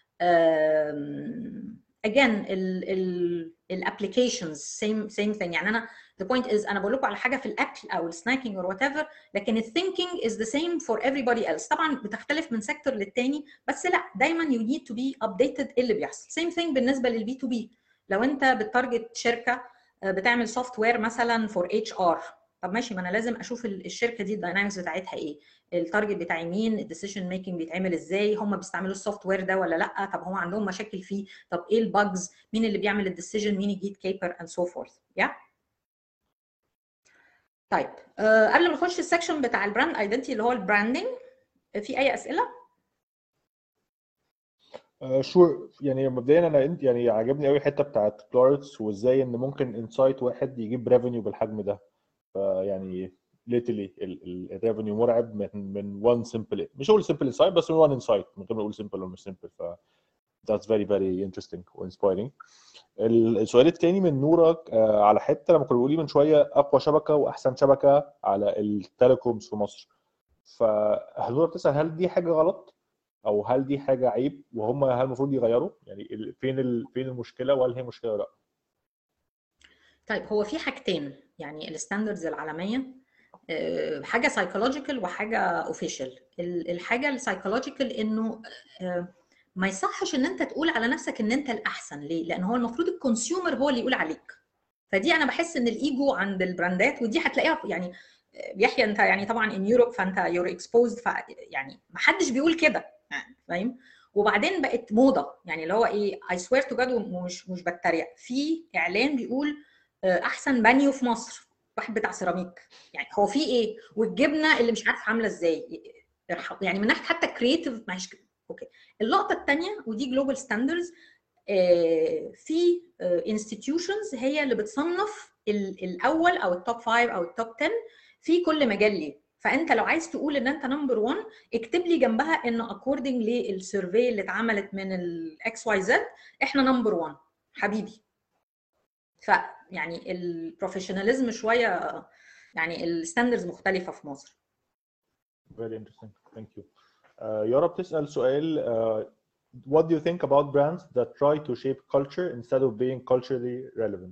again الابلكيشنز same thing. يعني انا the point is انا بقول لكم على حاجه في الاكل او السناكينج or whatever، لكن الثينكينج is the same for everybody else. طبعا بتختلف من سيكتور للتاني، بس لا دايما you need to be updated ايه اللي بيحصل. same thing بالنسبه للبي تو بي. لو انت بتارجت شركه بتعمل سوفت وير مثلا فور اتش ار، طب ماشي ما انا لازم اشوف الشركه دي الداينامكس بتاعتها ايه، التارجت بتاعي مين، الديسيجن ميكنج بيتعمل ازاي، هم بيستعملوا السوفت وير ده ولا لا، طب هم عندهم مشاكل فيه، طب ايه الباجز، مين اللي بيعمل الديسيجن، مين الجيت كيبر اند سو فورث. يا طيب قبل ما نخش السكشن بتاع البراند ايدنتي اللي هو البراندنج، في اي اسئله؟ شو يعني مبدئيا انا يعني عجبني قوي الحته بتاعت كلارتس وازاي ان ممكن انسايت واحد يجيب ريفينيو بالحجم ده. فيعني ليتلي الريفينيو مرعب من وان سمبل، مش هقول سمبل انسايت بس من وان انسايت، من غير ما اقول سمبل ولا مش سمبل. ف that's very very interesting وانسبايرنج. السؤال الثاني من نورك على حته لما كنا بنقول من شويه اقوى شبكه واحسن شبكه على التليكومز في مصر، فهل نورك بتسال هل دي حاجه غلط او هل دي حاجه عيب، وهم هل المفروض يغيروا؟ يعني فين المشكله، وهل هي مشكله ولا لا؟ طيب هو في حاجتين، يعني الستاندردز العالميه حاجه سايكولوجيكال وحاجه اوفيشال. الحاجه السايكولوجيكال انه ما يصحش ان انت تقول على نفسك ان انت الاحسن. ليه؟ لان هو المفروض الكونسيومر هو اللي يقول عليك. فدي انا بحس ان الايجو عند البراندات، ودي هتلاقيها يعني يحيى انت يعني طبعا ان يوروب فانت يور اكسبوزد، يعني ما حدش بيقول كده يعني فاهم. وبعدين بقت موضه، يعني اللي هو ايه اي سوير تو جاد ومش بتريق، في اعلان بيقول احسن بانيو في مصر، واحد بتاع سيراميك، يعني هو في ايه؟ والجبنه اللي مش عارفه عامله ازاي، يعني من ناحيه حتى كرييتيف ماشي. اوكي. اللقطه الثانيه ودي جلوبال ستاندردز، في انستتيوشنز هي اللي بتصنف الاول او التوب 5 او التوب 10 في كل مجال ليه. فانت لو عايز تقول ان انت نمبر 1 اكتب لي جنبها انه اكوردنج للسيرفي اللي اتعملت من الاكس واي زد احنا نمبر 1 حبيبي. فيعني البروفيشناليزم شويه، يعني الستاندردز مختلفه في مصر. Very interesting. Thank you. يارا بتسأل سؤال what do you think about brands that try to shape culture instead of being culturally relevant؟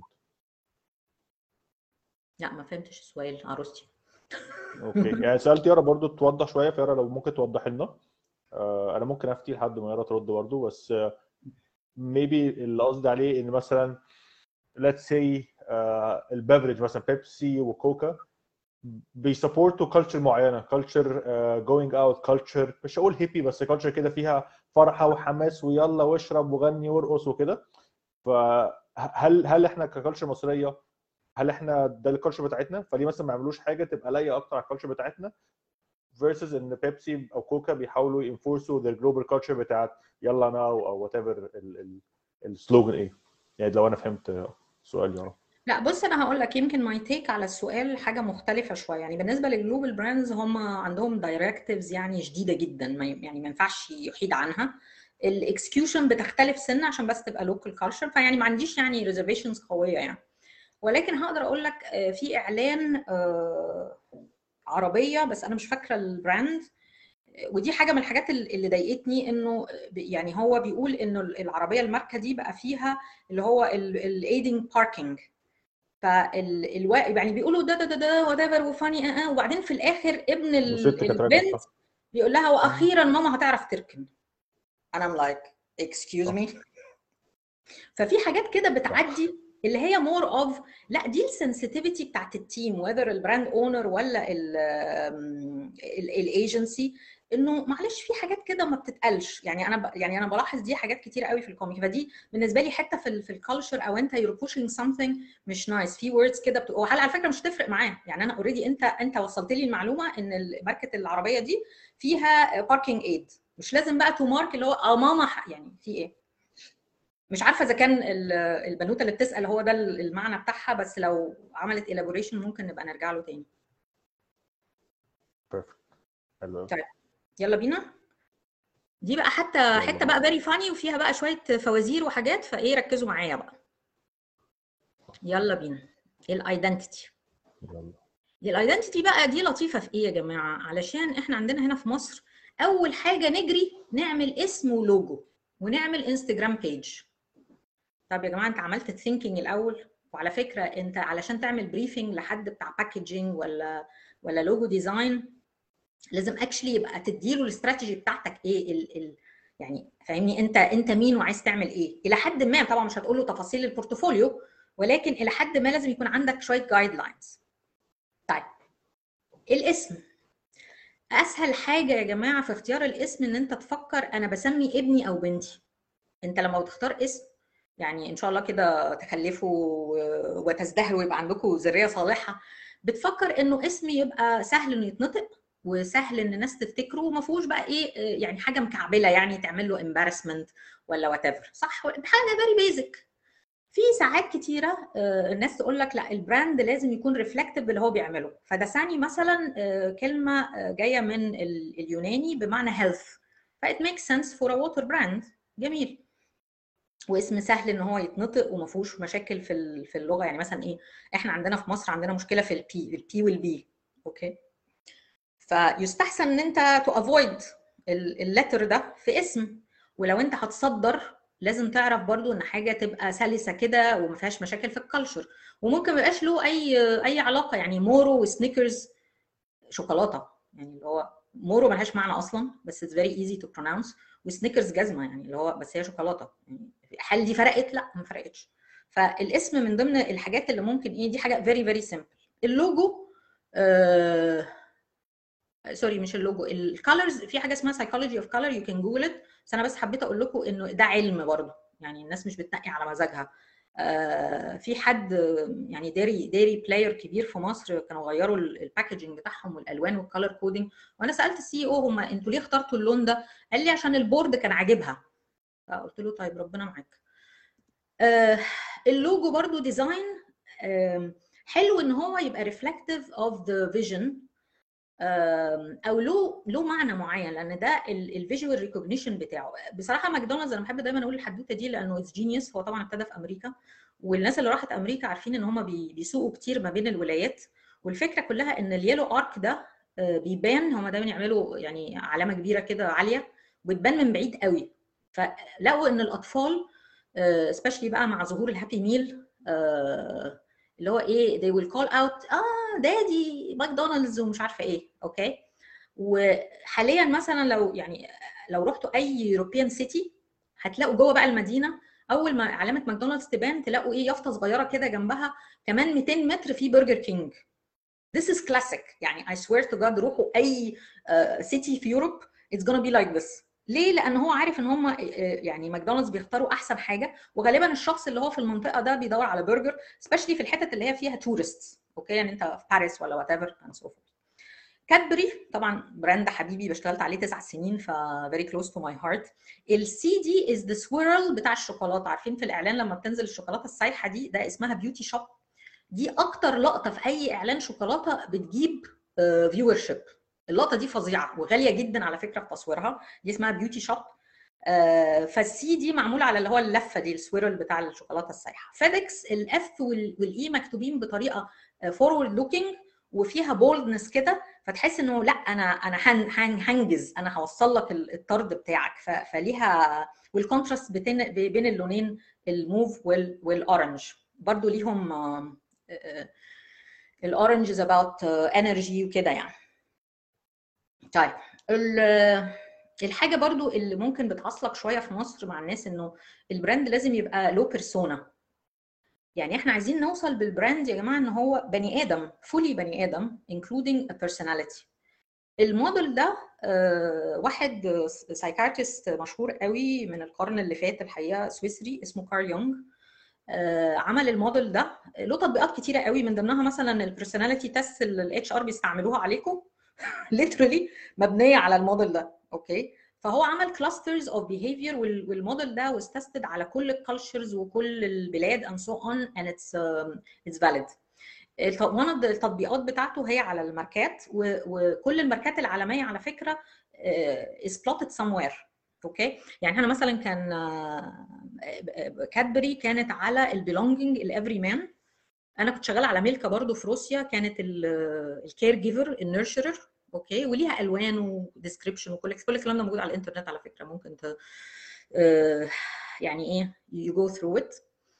لا ما فهمتش السؤال عروستي. اوكي، يعني سألت يارا برضو توضح شوية، فيارا لو ممكن توضح لنا. انا ممكن افتي لحد ما يارا ترد برضو، بس maybe اللي قصدي عليه ان مثلا let's say البيفرج مثلا بيبسي وكوكا بيسبورتوا كلتشر معينه، كلتشر جوينج اوت، كلتشر مش هقول هيبي بس كلتشر كده فيها فرحه وحماس ويلا واشرب وغني وارقص وكده. فهل احنا ككلتشر مصريه هل احنا ده الكلتشر بتاعتنا؟ فليه مثلا ما يعملوش حاجه تبقى لايقه اكتر على الكلتشر بتاعتنا versus ان بيبسي او كوكا بيحاولوا ينفورسوا ذا جلوبال كلتشر بتاعت يلا ناو او وات ايفر السلوجن ايه؟ يعني لو انا فهمت سؤال يارا. لا بص انا هقول لك يمكن ماي تيك على السؤال حاجه مختلفه شويه. يعني بالنسبه للجلوبال براندز هم عندهم دايركتيفز يعني شديده جدا، يعني ما ينفعش يحيد عنها. الاكسكيوشن بتختلف سنه عشان بس تبقى لوكال كلتشر، فيعني ما عنديش يعني ريزرفيشنز قويه يعني. ولكن هقدر اقول لك في اعلان عربيه بس انا مش فاكره البراند، ودي حاجه من الحاجات اللي ضايقتني انه يعني هو بيقول انه العربيه الماركه دي بقى فيها اللي هو الايدنج باركينج. يعني بيقولوا ده وات ايفر وفاني وبعدين في الاخر ابن البنت بيقول لها واخيرا ماما هتعرف تركن. انا لايك اكسكيوز مي. ففي حاجات كده بتعدي اللي هي مور اوف لا دي السنسيتيفيتي بتاعت التيم وذر البراند اونر ولا الايجنسي، انه معلش في حاجات كده ما بتتقالش. يعني انا بلاحظ دي حاجات كتير قوي في الكوميك، فدي بالنسبه لي حته في الكالتشر او انت يور بوشينج سمثينج مش نايس في ووردز كده على فكره مش هتفرق معاه. يعني انا اوريدي انت وصلت لي المعلومه ان ماركه العربيه دي فيها باركينج ايد، مش لازم بقى تو مارك اللي هو ماما يعني في ايه. مش عارفه اذا كان البنوته اللي بتسال هو ده المعنى بتاعها، بس لو عملت elaboration ممكن نبقى نرجع له تاني. بيرفكت. حلو. طيب يلا بينا. دي بقى حته بقى فيري فاني وفيها بقى شويه فوازير وحاجات، فايه ركزوا معايا بقى. يلا بينا. الايدنتيتي. الايدنتيتي بقى دي لطيفه في ايه يا جماعه؟ علشان احنا عندنا هنا في مصر اول حاجه نجري نعمل اسم ولوجو ونعمل انستجرام بيج. طب يا جماعه انت عملت الثينكينج الاول؟ وعلى فكره انت علشان تعمل بريفنج لحد بتاع باكجينج ولا لوجو ديزاين لازم اكشلي يبقى تديله الاستراتيجي بتاعتك ايه يعني فاهمني انت مين وعايز تعمل ايه الى حد ما. طبعا مش هتقول له تفاصيل البورتفوليو ولكن الى حد ما لازم يكون عندك شويه جايد لاينز. طيب الاسم اسهل حاجه يا جماعه في اختيار الاسم ان انت تفكر انا بسمي ابني او بنتي. انت لما بتختار اسم يعني ان شاء الله كده تخلفوا وتزدهروا ويبقى عندكم ذريه صالحه، بتفكر انه اسم يبقى سهل انه يتنطق وسهل ان الناس تفتكره وما فيهوش بقى ايه يعني حاجه مكعبله يعني تعمل له امبارسمنت ولا وات ايفر. صح؟ حاجه فيري بيزك. في ساعات كتيره الناس تقول لك لا البراند لازم يكون ريفلكتيف باللي هو بيعمله. فدساني مثلا كلمه جايه من اليوناني بمعنى هيلث، فايت ميك سنس فور ا ووتر براند. جميل. واسم سهل ان هو يتنطق وما فيهوش مشاكل في اللغه. يعني مثلا ايه احنا عندنا في مصر عندنا مشكله في البي والبي. اوكي. فيستحسن ان انت تو افويد اللتر ده في اسم. ولو انت هتصدر لازم تعرف برضو ان حاجه تبقى سلسه كده وما فيهاش مشاكل في الكالتشر وممكن ما يبقاش له اي علاقه. يعني مورو وسنيكرز شوكولاته، يعني اللي هو مورو ملهاش معنى اصلا بس اتس فيري ايزي تو بروناونس، وسنيكرز جزمه يعني اللي هو بس هي شوكولاته. يعني هل دي فرقت؟ لا ما فرقتش. فالاسم من ضمن الحاجات اللي ممكن دي حاجه فيري فيري سيمبل. اللوجو سوري مش اللوجو، الكالرز في حاجه اسمها سايكولوجي اوف كالر يو كان جوجل ات. بس انا بس حبيت اقول لكم انه ده علم برضه، يعني الناس مش بتنقي على مزاجها. في حد يعني ديري بلاير كبير في مصر كانوا غيروا الباكجينج بتاعهم والالوان والكالر كودينج، وانا سالت السي او هم انتوا ليه اخترتوا اللون ده؟ قال لي عشان البورد كان عاجبها. فقلت له طيب ربنا معاك. اللوجو برضو ديزاين حلو ان هو يبقى ريفلكتيف اوف ذا فيجن، او له معنى معين، لان ده الفيجوال ريكوجنيشن بتاعه. بصراحه ماكدونالدز انا بحب دايما اقول الحدوته دي لانه اتس جينيوس. هو طبعا ابتدى في امريكا، والناس اللي راحت امريكا عارفين ان هم بيسوقوا كتير ما بين الولايات، والفكره كلها ان اليلو ارك ده بيبان، هم دايما يعملوا يعني علامه كبيره كده عاليه وبتبان من بعيد قوي. فلقوا ان الاطفال سبيشلي بقى مع ظهور الهابي ميل اللي هو ايه they will call out دادي ماكدونالدز ومش عارفه ايه. اوكي. وحاليا مثلا لو رحتوا اي يوروبيان سيتي هتلاقوا جوه بقى المدينه اول ما علامه ماكدونالدز تبان تلاقوا ايه يافطه صغيره كده جنبها كمان 200 متر في برجر كينج. This is classic. يعني I swear to God روحوا اي سيتي في يوروب it's gonna be like this. ليه؟ لان هو عارف ان هم يعني ماكدونالدز بيختاروا احسن حاجه، وغالبا الشخص اللي هو في المنطقه ده بيدور على برجر سبيشلي في الحتت اللي هي فيها تورستس. اوكي، يعني انت في باريس ولا وات ايفر اند سو فورث. كادبري طبعا براند حبيبي اشتغلت عليه 9 سنين ف very close to my heart. السي دي از ذا سويرل بتاع الشوكولاته. عارفين في الاعلان لما بتنزل الشوكولاته السايحه دي ده اسمها بيوتي شوب. دي اكتر لقطه في اي اعلان شوكولاته بتجيب فيور شيب. اللقطه دي فظيعه وغاليه جدا على فكره في تصويرها، دي اسمها بيوتي شوب. فالسي دي معمول على اللي هو اللفه دي السويرل بتاع الشوكولاته السايحه. فيدكس الاف والاي مكتوبين بطريقه فورورد لوكينج وفيها بولدنس كده، فتحس انه لا انا هنجز، انا هوصل لك الطرد بتاعك. فليها والكونتراست بين اللونين الموف والاورنج برضو ليهم الاورنج از اباوت انرجي وكده يعني. طيب الحاجه برضو اللي ممكن بتعصلك شويه في مصر مع الناس انه البراند لازم يبقى له بيرسونا. يعني احنا عايزين نوصل بالبراند يا جماعه ان هو بني ادم، فولي بني ادم including a personality. الموديل ده واحد سايكاتريست مشهور قوي من القرن اللي فات الحقيقه سويسري اسمه كارل يونغ. عمل الموديل ده. له تطبيقات كتيره قوي من ضمنها مثلا البيرسوناليتي تيست اللي الاتش ار بيستعملوها عليكم literally مبنيه على الموديل ده. اوكي، فهو عمل كلاسترز اوف بيهيفير والموديل ده was tested على كل الكالتشرز وكل البلاد and so on and it's valid. one of the التطبيقات بتاعته هي على الماركات وكل الماركات العالميه على فكره is plotted somewhere. اوكي، يعني احنا مثلا كان كادبري كانت على البيلونجينج الافري مان. انا كنت شغاله على ميلكا برضو في روسيا، كانت الكير جيفر النيرشرر. اوكي، وليها الوان وديسكريبشن وكل الكلام ده موجود على الانترنت على فكره، ممكن يعني ايه you go through it.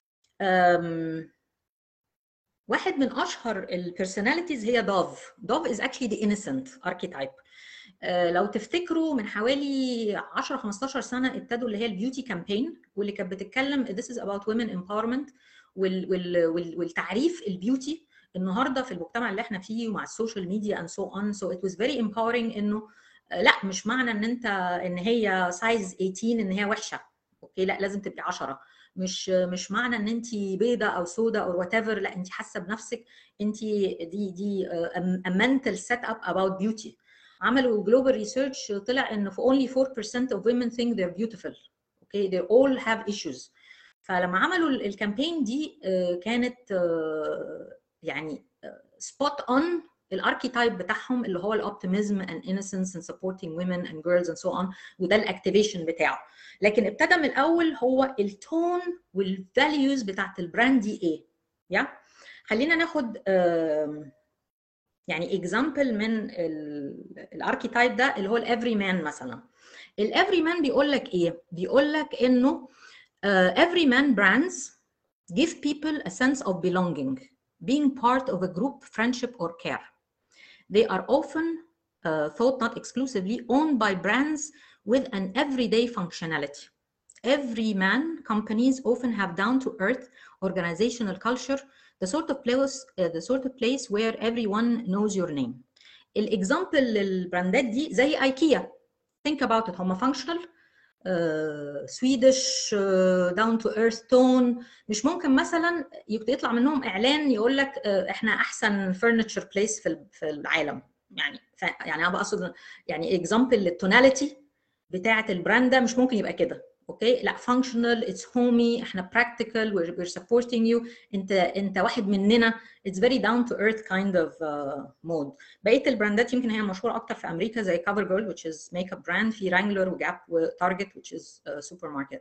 واحد من اشهر البيرسوناليتيز هي دوف. دوف is actually the innocent archetype. لو تفتكروا من حوالي 10-15 سنه ابتدوا اللي هي البيوتي كامبين واللي كانت بتتكلم this is about women empowerment والتعريف البيوتي النهارده في المجتمع اللي احنا فيه ومع السوشيال ميديا and so on. So it was very empowering انه لا مش معنى ان هي سايز 18 ان هي وحشه. اوكي، لا لازم تبقي 10. مش معنى ان انت بيضه او سوداء او وات ايفر، لا انت حاسه بنفسك انت دي a mental setup about beauty. عملوا global research طلع ان only 4% of women think they're beautiful. okay, they all have issues. فلما عملوا الكامبين دي كانت يعني spot on الاركيتايب بتاعهم اللي هو الاوبتيميزم and innocence and supporting women and girls and so on، وده الاكتيفيشن بتاعه. لكن ابتدى من الاول هو التون والفاليوز بتاعت البراند دي ايه. يا خلينا ناخد يعني اكزامبل من الاركيتايب ده اللي هو الافري مان. مثلا الافري مان بيقول لك ايه؟ بيقول لك انه every man brands give people a sense of belonging, being part of a group, friendship or care. They are often thought not exclusively owned by brands with an everyday functionality. Every man companies often have down-to-earth organizational culture, the sort of place where everyone knows your name. الإكزامبل للبراندات دي زي ايكيا. Think about it. هم functional سويدش داون تو ايرث تون. مش ممكن مثلا يطلع منهم اعلان يقول لك احنا احسن فرنتشر بليس في العالم. يعني انا بقصد يعني اكزامبل للتوناليتي بتاعه البراند ده مش ممكن يبقى كده. اوكي لا، فانكشنال، اتس هومي، احنا براكتيكال، وير سبورتنج يو، انت واحد مننا. اتس فيري داون تو ايرث كايند اوف مود. بقيه البراندات يمكن هي مشهوره اكتر في امريكا زي كافر جيرل which is makeup brand، في رانجلر وجاب وتارجت which is سوبر ماركت.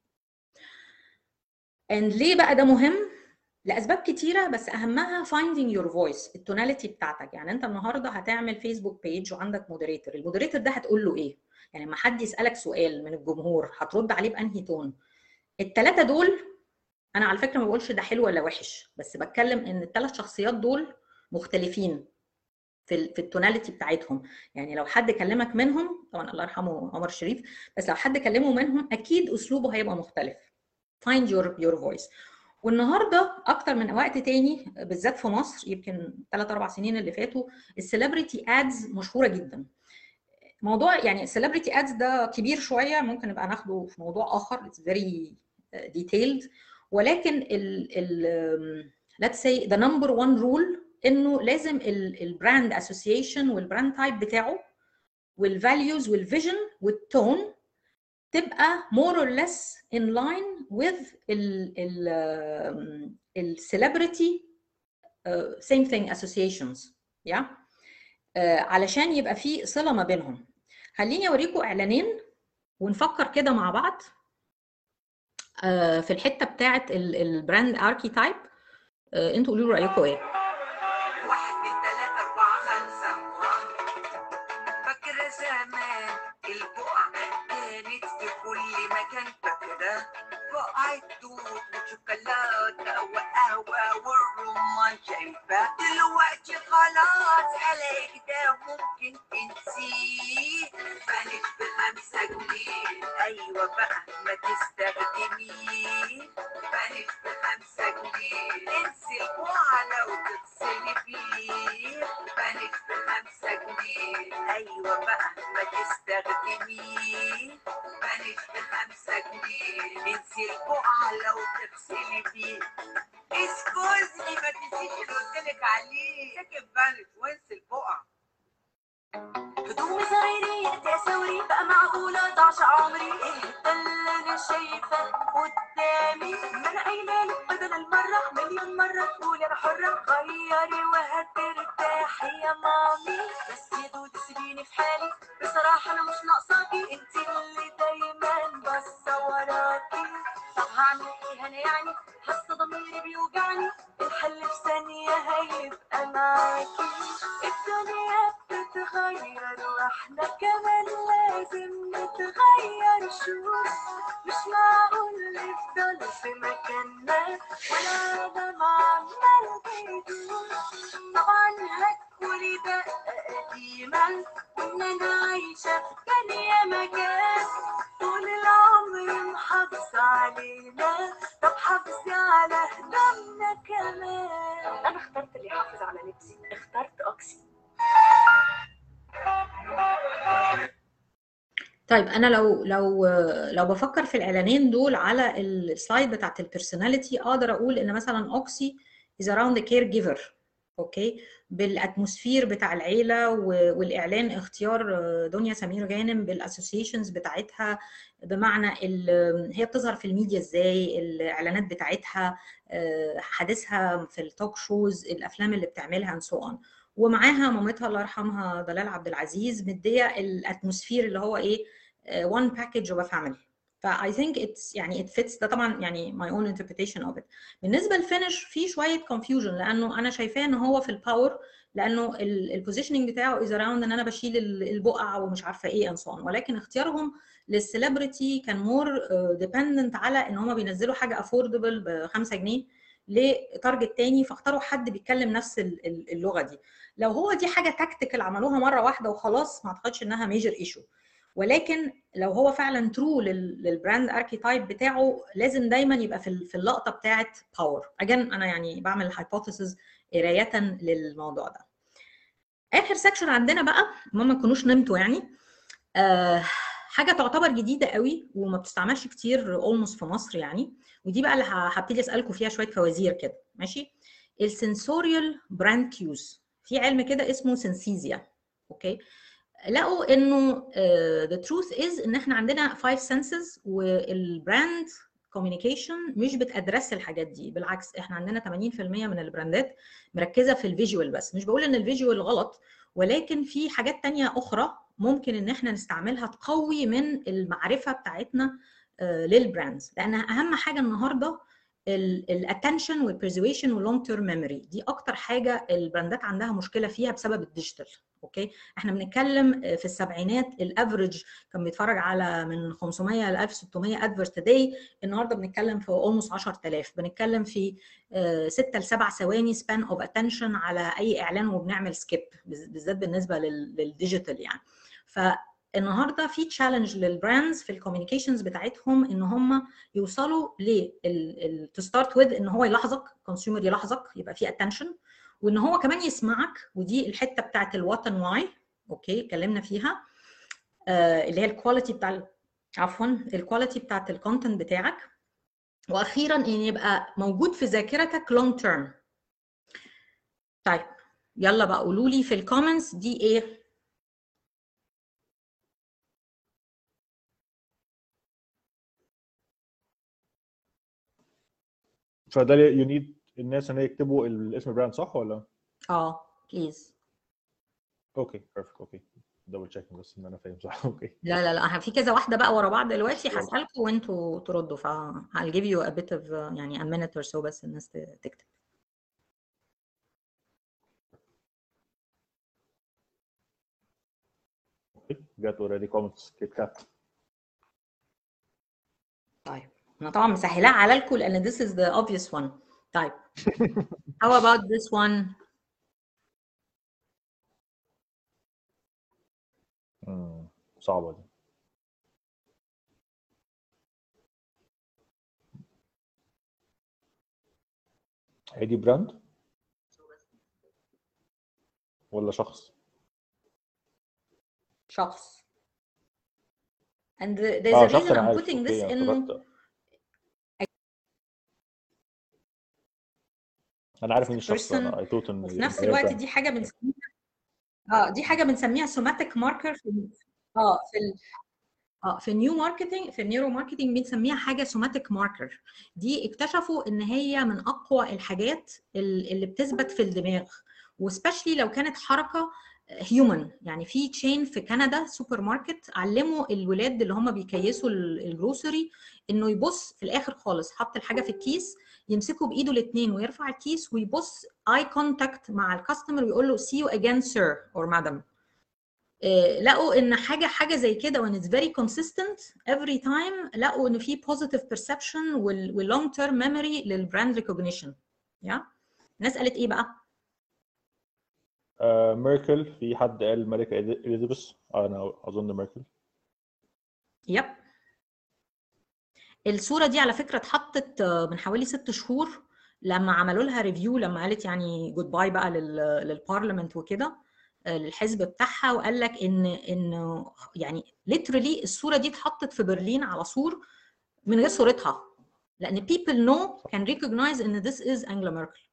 and ليه بقى ده مهم؟ لاسباب كتيره، بس اهمها finding your voice، التوناليتي بتاعتك. يعني انت النهارده هتعمل فيسبوك بيج وعندك مودريتور، المودريتور ده هتقول له ايه؟ يعني لما حد يسالك سؤال من الجمهور هترد عليه بانهي تون؟ الثلاثه دول انا على فكره ما بقولش ده حلو ولا وحش، بس بتكلم ان الثلاث شخصيات دول مختلفين في التوناليتي بتاعتهم. يعني لو حد كلمك منهم، طبعا الله يرحمه عمر الشريف، بس لو حد كلمه منهم اكيد اسلوبه هيبقى مختلف. find your voice. والنهارده اكتر من وقت تاني بالذات في مصر، يمكن 3-4 سنين اللي فاتوا، السليبرتي ادز مشهوره جدا. موضوع يعني السليبرتي ادز ده كبير شويه، ممكن نبقى ناخده في موضوع اخر، اتس فيري ديتيلد. ولكن let's say the number one rule انه لازم البراند اسوسيشن والبراند تايب بتاعه والفاليوز والفيجن والتون تبقى more or less in line with ال celebrity same thing associations. علشان يبقى في صلة ما بينهم. خليني اوريكم اعلانين ونفكر كده مع بعض في الحتة بتاعت البراند اركيتايب. انتوا قولوا لي رايكم ايه. 1 2 3 4 5 فاكرة زمان البقع كانت في كل مكان، فاكرة بقعة توت وشوكولاتة وقهوة والرمان، شايفة دلوقتي خلاص عليك ده ممكن تنسيه. بانت ب5 جنيه، أيوة بقى ما تستخدميه. بانت ب5 جنيه، انسي البقعة لو تغسلي بيه. بانت ب5 جنيه، أيوة بقى ما تستخدميه. بانت ب5 جنيه، انسي البقعة لو تغسلي بيه. اسكوزني ما تنسيش اللي قلتلك عليه، ساكن بانت وانسي البقعة. هدومي صغيرة تساوري بقى معقولة ضعش عمري، ايه ده اللي انا شايفة قدامي؟ ما انا قايلالك بدل المرة مليون مرة تقولي انا حرة، غيري وهترتاحي يا مامي. بس يا دودي سيبيني في حالي، بصراحة انا مش ناقصاكي، انتي اللي دايما باصة وراكي. طب هعمل ايه انا يعني؟ حاسة ضميري بيوجعني، الحل في ثانية هيبقى معاكي. الدنيا بتتغير واحنا كمان لازم نتغير. شوف مش معقول نفضل في مكاننا والعالم عمال بيدور. طبعا هتقولي ده قديما وان انا عايشة في تانية مكان، طول العمر محافظة علينا. طب حافظي على هدومنا كمان. انا اخترت اللي يحافظ على لبسي، اخترت اوكسي. طيب انا لو بفكر في الاعلانين دول على السلايد بتاعت البيرسوناليتي، اقدر اقول ان مثلا اوكسي is around the caregiver. اوكي، بالاتموسفير بتاع العيله، والاعلان اختيار دنيا سمير غانم بالاسوسيشنز بتاعتها، بمعنى هي بتظهر في الميديا ازاي، الاعلانات بتاعتها، حديثها في التوك شوز، الافلام اللي بتعملها and so on. ومعاها مامتها الله يرحمها دلال عبد العزيز، مديه الاتموسفير اللي هو ايه، one package of a family. فاي ثينك اتس يعني it fits. ده طبعا يعني my own interpretation of it. بالنسبه للفينش في شويه confusion، لانه انا شايفاه ان هو في الباور، لانه البوزيشننج بتاعه از اراوند ان انا بشيل البقع ومش عارفه ايه and so on. ولكن اختيارهم للسليبرتي كان مور ديبندنت على ان هم بينزلوا حاجه افوردبل ب5 جنيه لتارجت تاني، فاختاروا حد بيتكلم نفس اللغه دي. لو هو دي حاجه تاكتيكال عملوها مره واحده وخلاص، ما اعتقدش انها ميجر ايشو. ولكن لو هو فعلا ترو للبراند اركيتايب بتاعه، لازم دايما يبقى في اللقطه بتاعه باور. اجين انا يعني بعمل هايبوثيسز قرايه للموضوع ده. اخر سكشن عندنا بقى، ما تكونوش نمتوا يعني، حاجه تعتبر جديده قوي وما بتستعملش كتير اولموست في مصر يعني، ودي بقى اللي هبتدي اسالكم فيها شويه فوازير كده، ماشي؟ السنسوريال براند كيوز، في علم كده اسمه سينسيزيا، اوكي؟ لقوا انه the truth is ان احنا عندنا 5 senses، والبراند كوميونيكيشن مش بتادرس الحاجات دي، بالعكس احنا عندنا 80% من البراندات مركزه في الفيجوال بس. مش بقول ان الفيجوال غلط، ولكن في حاجات تانية اخرى ممكن ان احنا نستعملها تقوي من المعرفه بتاعتنا للبراندز، لان اهم حاجه النهارده الاتنشن والبرزويشن واللونج تيرم ميموري، دي اكتر حاجه البراندات عندها مشكله فيها بسبب الديجيتال، اوكي؟ احنا بنتكلم في السبعينات الافريج كان بيتفرج على من 500 ل 1600 ادفرت داي، النهارده بنتكلم في اولموست 10000، بنتكلم في 6 ل 7 ثواني سبان اوف اتنشن على اي اعلان وبنعمل سكيب، بالذات بالنسبه للديجيتال يعني. فالنهارده في تشالنج للبراندز في الكوميونيكيشنز بتاعتهم ان هم يوصلوا ل تو ستارت وذ ان هو يلاحظك، كونسيومر يلاحظك، يبقى في اتنشن، وان هو كمان يسمعك، ودي الحته بتاعت الوات اند واي، اوكي اتكلمنا فيها، اللي هي الكواليتي بتاع الكواليتي بتاعت الكونتنت بتاعك، واخيرا ان يبقى موجود في ذاكرتك لونج تيرم. طيب يلا بقى قولوا لي في الكومنتس دي ايه؟ فده يونيد الناس ان يكتبوا الاسم براند صح ولا؟ بليز. اوكي بيرفكت، اوكي دبل تشيكينج بس ان انا فاهم صح. اوكي لا في كذا واحده بقى ورا بعض دلوقتي هسالكم وانتوا تردوا، ف I'll give you a bit of يعني a minute or so بس الناس تكتب. جات اوريدي كومنتس كيت كات. طيب انا طبعا مسهلاها على الكل لان this is the obvious one. طيب how about this one؟ صعبه دي. هي براند ولا شخص؟ شخص. and there's a reason I'm putting this انه انا عارف مين الشخص، انا اي توت وفي نفس الوقت دي حاجه بنسميها دي حاجه بنسميها سوماتيك ماركر في النيو ماركتنج، في النيورو ماركتنج بنسميها حاجه سوماتيك ماركر. دي اكتشفوا ان هي من اقوى الحاجات اللي بتثبت في الدماغ، وسبيشلي لو كانت حركه هيومن. يعني في تشين في كندا سوبر ماركت علموا الولاد اللي هم بيكيسوا الجروسري انه يبص في الاخر خالص، حط الحاجه في الكيس، يمسكه بايده الاثنين ويرفع الكيس ويبص اي كونتاكت مع الكاستمر ويقول له see you again sir or madam. لقوا ان حاجه زي كده when it's very consistent every time، لقوا ان في positive perception واللونج تيرم ميموري للبراند ريكوجنيشن. يا الناس قالت ايه بقى؟ ميركل، في حد قال الملكه اليزابيث، انا اظن ميركل. يب. الصوره دي على فكره اتحطت من حوالي 6 شهور لما عملوا لها ريفيو، لما قالت يعني جود باي بقى للبارلمنت وكده، للحزب بتاعها، وقال لك انه يعني literally الصوره دي اتحطت في برلين على سور من غير صورتها، لان people know can recognize ان this is Angela Merkel.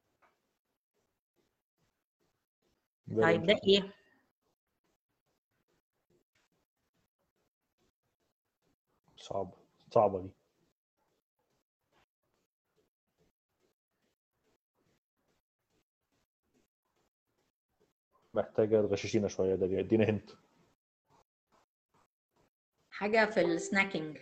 طيب ده ايه؟ صعبه دي. محتاجه تغششينا شويه، ده ادينا هنت. حاجه في السناكينج.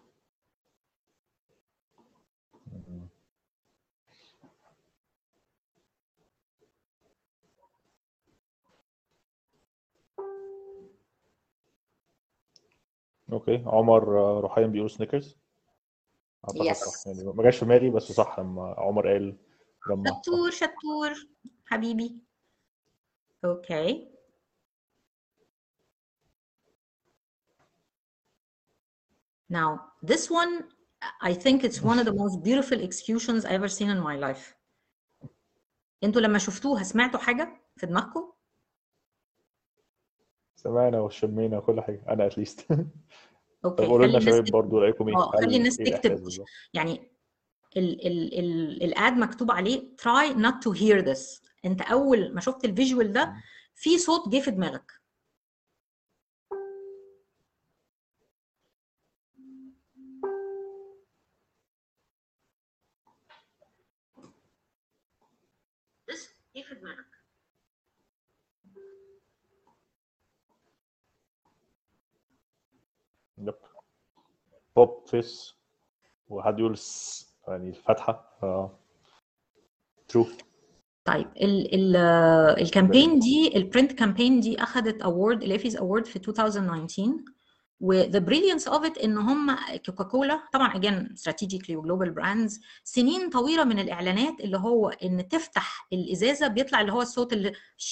اوكي عمر رحيم بيقول سنيكرز اعتقد صح، يعني ما جاش في بالي بس صح لما عمر قال جمع. شطور حبيبي. اوكي now this one I think it's one of the most beautiful executions I've ever seen in my life. انتوا لما شفتوها سمعتوا حاجه في دماغكم؟ سمعنا وشمينا كل حاجه، انا اتليست. اوكي طب قولوا خلي لنا الناس شباب برضو رايكم ايه؟ خلي الناس ايه تكتب الاحساس بالظبط؟ يعني الاد مكتوب عليه try not to hear this. انت اول ما شفت الفيجوال ده في صوت جه في دماغك. جه في دماغك. يب. بوب فيس وحد يقول يعني الفتحه ترو. طيب الكامبين دي البرنت كامبين دي اخذت اوورد الافيز اوورد في 2019 وذا بريليانس اوف ات ان هم كوكاكولا طبعا اجين استراتيجيكلي وجلوبال براندز سنين طويله من الاعلانات اللي هو ان تفتح الازازه بيطلع اللي هو الصوت اللي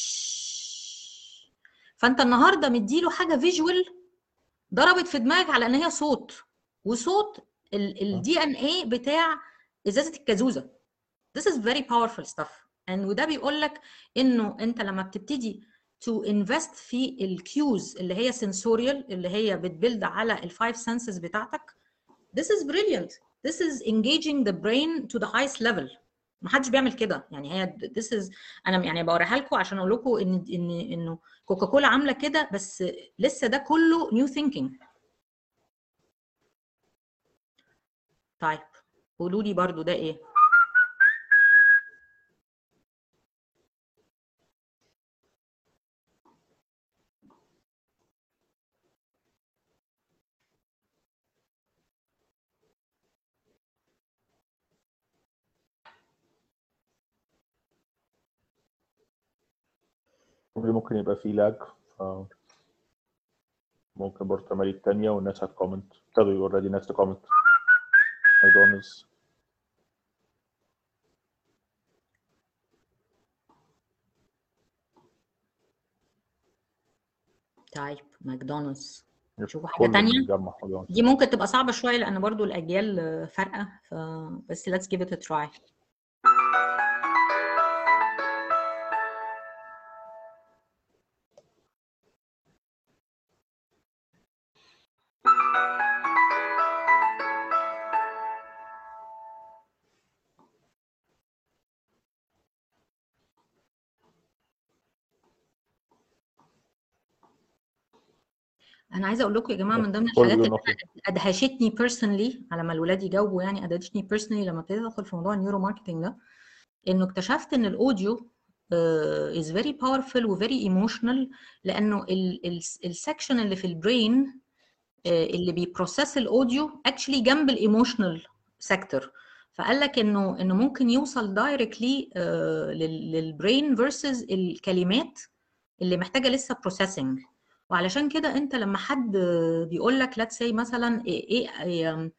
فانت النهارده مديله حاجه فيجوال ضربت في دماغك على ان هي صوت وصوت الدي ان اي بتاع ازازه الكازوزه. This is very powerful stuff. وده بيقول لك انه انت لما بتبتدي to invest في الكيوز اللي هي sensorial اللي هي بتبلد على الفايف senses بتاعتك. This is brilliant. This is engaging the brain to the highest level. ما حدش بيعمل كده يعني هي this is انا يعني بوريها لكم عشان اقول لكم انه كوكاكولا عامله كده بس لسه ده كله new thinking. طيب قولوا لي برضو ده ايه؟ ممكن يبقى فيه لاج ممكن برضه تعملي الثانيه والناس هتكومنت. ابتدوا اوريدي ناس تكومنت. ماكدونالدز طيب ماكدونالدز شوفوا حاجه كله ثانيه. بيجمع ماكدونالدز. دي ممكن تبقى صعبة شوية لأن برضو الأجيال فارقة بس let's give it a try. أنا عايزة أقول لكم يا جماعة من ضمن الحاجات اللي أدهشتني personally على ما الولاد يجاوبوا يعني أدهشتني personally لما ابتديت أدخل في موضوع النيورو ماركتينج ده إنه اكتشفت إن الأوديو is very powerful و very emotional لأنه السكشن اللي في البرين اللي بيبروسس الأوديو actually جنب الإيموشنال سيكتور. فقال لك انه ممكن يوصل دايركتلي للبرين فيرسز الكلمات اللي محتاجه لسه بروسيسنج. وعلشان كده انت لما حد بيقول لك let's say مثلا ايه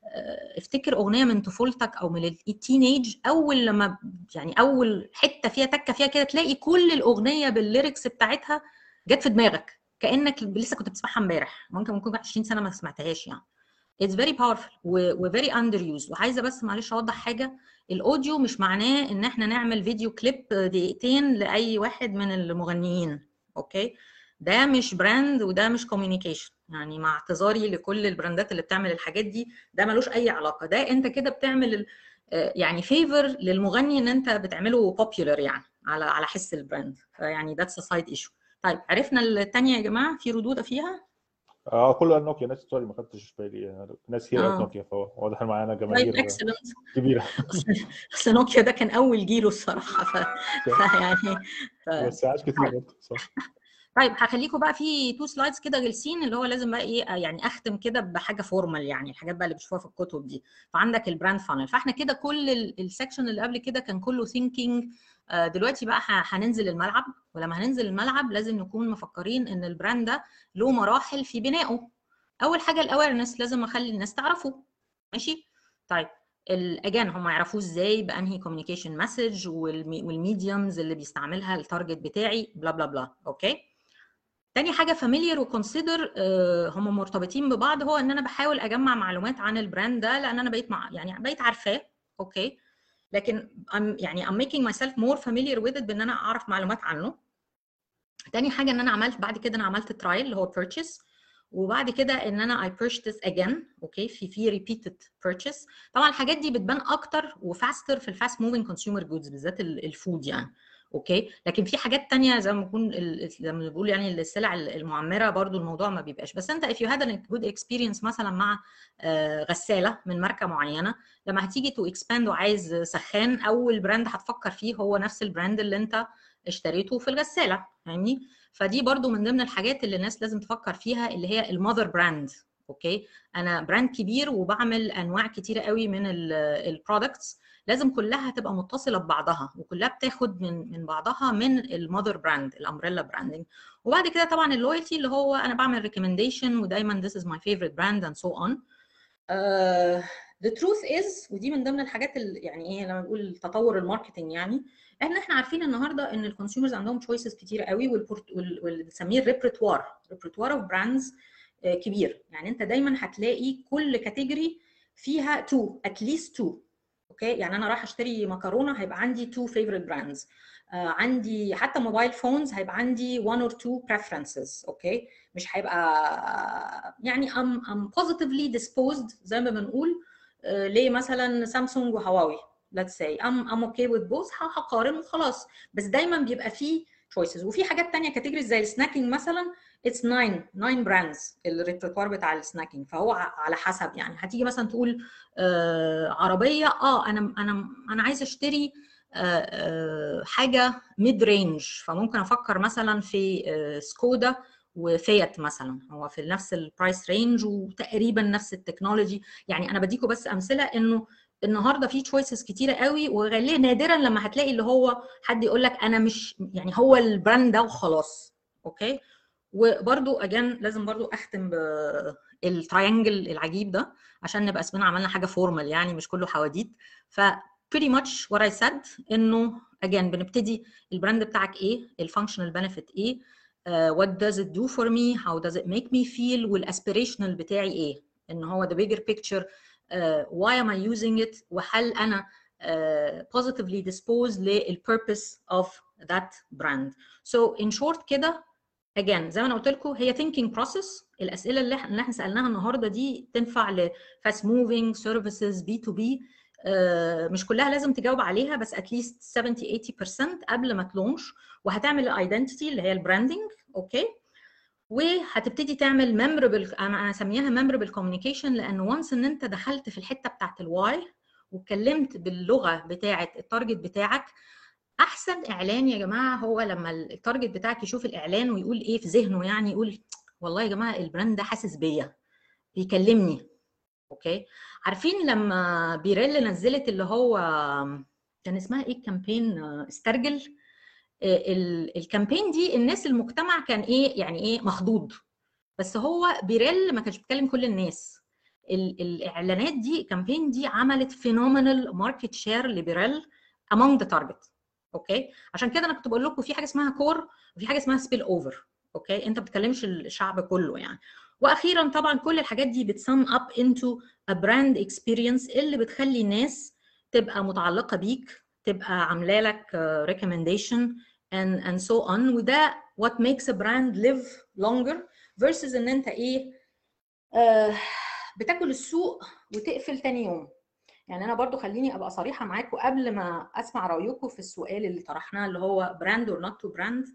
افتكر اغنيه من طفولتك او من التينيج اول لما يعني اول حته فيها تكه فيها كده تلاقي كل الاغنيه بالليركس بتاعتها جت في دماغك كانك لسه كنت بتسمعها امبارح. ممكن 20 سنه ما سمعتهاش يعني. It's very powerful و very underused. وعايزه بس معلش اوضح حاجه. الاوديو مش معناه ان احنا نعمل فيديو كليب دقيقتين لاي واحد من المغنيين. اوكي ده مش براند وده مش كوميونيكيشن يعني مع اعتذاري لكل البراندات اللي بتعمل الحاجات دي ده ملوش اي علاقه. ده انت كده بتعمل يعني فيفر للمغني ان انت بتعمله بوبيولار يعني على حس البراند. فيعني ذاتس ا سايد ايشو. طيب عرفنا الثانيه يا جماعه في ردود فيها؟ كله قال نوكيا. ناس سوري ما خدتش بالي ناس كتير قالت نوكيا فواضح ان معانا جماهير كبيره. اصل نوكيا ده كان اول جيله الصراحه فيعني بس عاش كتير برضه صح. طيب هخليكم بقى في 2 سلايدز كده غلسين اللي هو لازم بقى ايه يعني اختم كده بحاجه فورمال يعني الحاجات بقى اللي بتشوفوها في الكتب دي. فعندك البراند فانل. فاحنا كده كل السكشن اللي قبل كده كان كله ثينكينج. دلوقتي بقى هننزل الملعب ولما هننزل الملعب لازم نكون مفكرين ان البراند ده له مراحل في بنائه. اول حاجه الاويرنس لازم اخلي الناس تعرفه ماشي. طيب الاجان هم يعرفوه ازاي بانهي كوميونيكيشن مسج والميديومز اللي بيستعملها التارجت بتاعي بلا بلا بلا. اوكي تاني حاجه فاميليار وكونسيدر هم مرتبطين ببعض. هو ان انا بحاول اجمع معلومات عن البراند ده لان انا بقيت عارفاه. اوكي لكن I'm making myself more familiar with it بان انا اعرف معلومات عنه. تاني حاجه ان انا عملت بعد كده انا عملت ترايل اللي هو purchase وبعد كده ان انا I purchase again. اوكي، في repeated purchase. طبعا الحاجات دي بتبان اكتر وفاستر في الفاست موفينج كونسيومر جودز، بالذات الفود يعني. اوكي، لكن في حاجات تانية زي ما بنقول لما بنقول يعني السلع المعمره برضو الموضوع ما بيبقاش. بس انت if you had a good experience مثلا مع غساله من ماركه معينه، لما هتيجي تو اكسباند وعايز سخان، اول براند هتفكر فيه هو نفس البراند اللي انت اشتريته في الغساله، فاهمني؟ فدي برضو من ضمن الحاجات اللي الناس لازم تفكر فيها، اللي هي المذر براند. اوكي، انا براند كبير وبعمل انواع كتيره قوي من البرودكتس، لازم كلها تبقى متصله ببعضها وكلها بتاخد من بعضها من المذر براند، الامبريلا براندنج. وبعد كده طبعا اللويالتي، اللي هو انا بعمل ريكومنديشن ودايما this is my favorite brand and so on. The truth is، ودي من ضمن الحاجات اللي يعني ايه لما بنقول تطور الماركتنج، يعني احنا عارفين النهارده ان الكونسيومرز عندهم تشويسز كتير قوي، واللي بنسميه الريبرتوار اوف براندز كبير. يعني انت دايما هتلاقي كل كاتيجوري فيها اتليست 2. اوكي، يعني انا رايح اشتري مكرونه هيبقى عندي 2 favorite brands. عندي حتى موبايل فونز هيبقى عندي 1 or 2 preferences. اوكي، مش هيبقى يعني I'm positively disposed زي ما بنقول ليه مثلا سامسونج وهواوي. let's say I'm okay with both، هقارن وخلاص. بس دايما بيبقى فيه choices. وفي حاجات تانية كاتيجوريز زي السناكينج مثلا it's 9 براندز الريبرتوار بتاع السناكينج. فهو على حسب، يعني هتيجي مثلا تقول عربيه انا عايزه اشتري حاجه ميد رينج، فممكن افكر مثلا في سكودا وفيات مثلا، هو في نفس البرايس رينج وتقريبا نفس التكنولوجي. يعني انا بديكم بس امثله انه النهارده في تشويسز كتيره قوي، وغالبا نادرا لما هتلاقي اللي هو حد يقول لك انا مش يعني هو البراند ده وخلاص. اوكي، وبرده اجان لازم برده اختم بالتراينجل العجيب ده عشان نبقى اسمنا عملنا حاجه فورمال، يعني مش كله حواديت. ف pretty much what I said انه اجان بنبتدي البراند بتاعك ايه، الفانكشنال بنفيت ايه، what does it do for me, how does it make me feel، والاسبيريشنال بتاعي ايه، ان هو the bigger picture why am I using it، وهل انا positively disposed للpurpose of that brand. So in short كده again زي ما انا قلت لكم هي thinking process. الاسئله اللي احنا سالناها النهارده دي تنفع لفاست موفينج سيرفيسز B2B، مش كلها لازم تجاوب عليها، بس at least 70-80% قبل ما تلونش. وهتعمل الايدنتيتي اللي هي البراندنج. اوكي، وهتبتدي تعمل ميموربل، انا اسميها ميموربل كوميونيكيشن، لان وانس ان انت دخلت في الحته بتاعت الواي واتكلمت باللغه بتاعه التارجت بتاعك. احسن اعلان يا جماعه هو لما التارجت بتاعك يشوف الاعلان ويقول ايه في ذهنه، يعني يقول والله يا جماعه البراند ده حاسس بيا بيكلمني. اوكي، عارفين لما بيريل نزلت اللي هو كان اسمها ايه الكامبين، استرجل، الكامبين دي الناس المجتمع كان ايه يعني ايه مخضوض، بس هو بيريل ما كانش بيتكلم كل الناس. الاعلانات دي الكامبين دي عملت فينومينال ماركت شير لبيريل among the target. اوكي، عشان كده انا كنت بقول لكم في حاجه اسمها كور وفي حاجه اسمها سبيل اوفر. اوكي، انت ما بتكلمش الشعب كله يعني. واخيرا طبعا كل الحاجات دي بتسم اب انتو ا براند اكسبيرينس اللي بتخلي الناس تبقى متعلقه بيك، تبقى عامله لك ريكومنديشن and so on. وده what makes a brand live longer versus ان انت ايه بتاكل السوق وتقفل تاني يوم. يعني انا برضو خليني ابقى صريحه معاكم قبل ما اسمع رايكم في السؤال اللي طرحناه اللي هو براند اور نوت تو براند.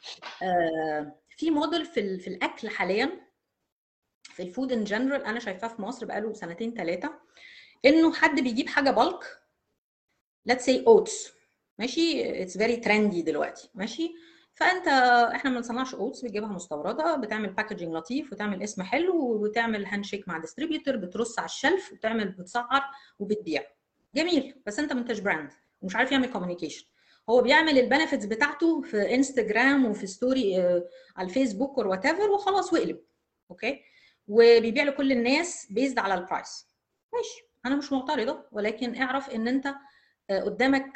في موديل في الاكل حاليا في الفود ان جنرال انا شايفاه في مصر بقاله 2-3 انه حد بيجيب حاجه بالك، let's say oats، ماشي، it's very trendy دلوقتي، ماشي. فانت احنا ما بنصنعش اوتس، بتجيبها مستورده، بتعمل باكجينج لطيف وتعمل اسم حلو وتعمل هاند شيك مع ديستريبيوتور، بترص على الشلف بتسعر وبتبيع. جميل، بس انت منتج براند ومش عارف يعمل كوميونيكيشن. هو بيعمل البنفيتس بتاعته في انستجرام وفي ستوري على الفيسبوك اور وات ايفر وخلاص وقلب. اوكي، وبيبيع لكل الناس بيزد على البرايس. ماشي، انا مش معترضه، ولكن اعرف ان انت قدامك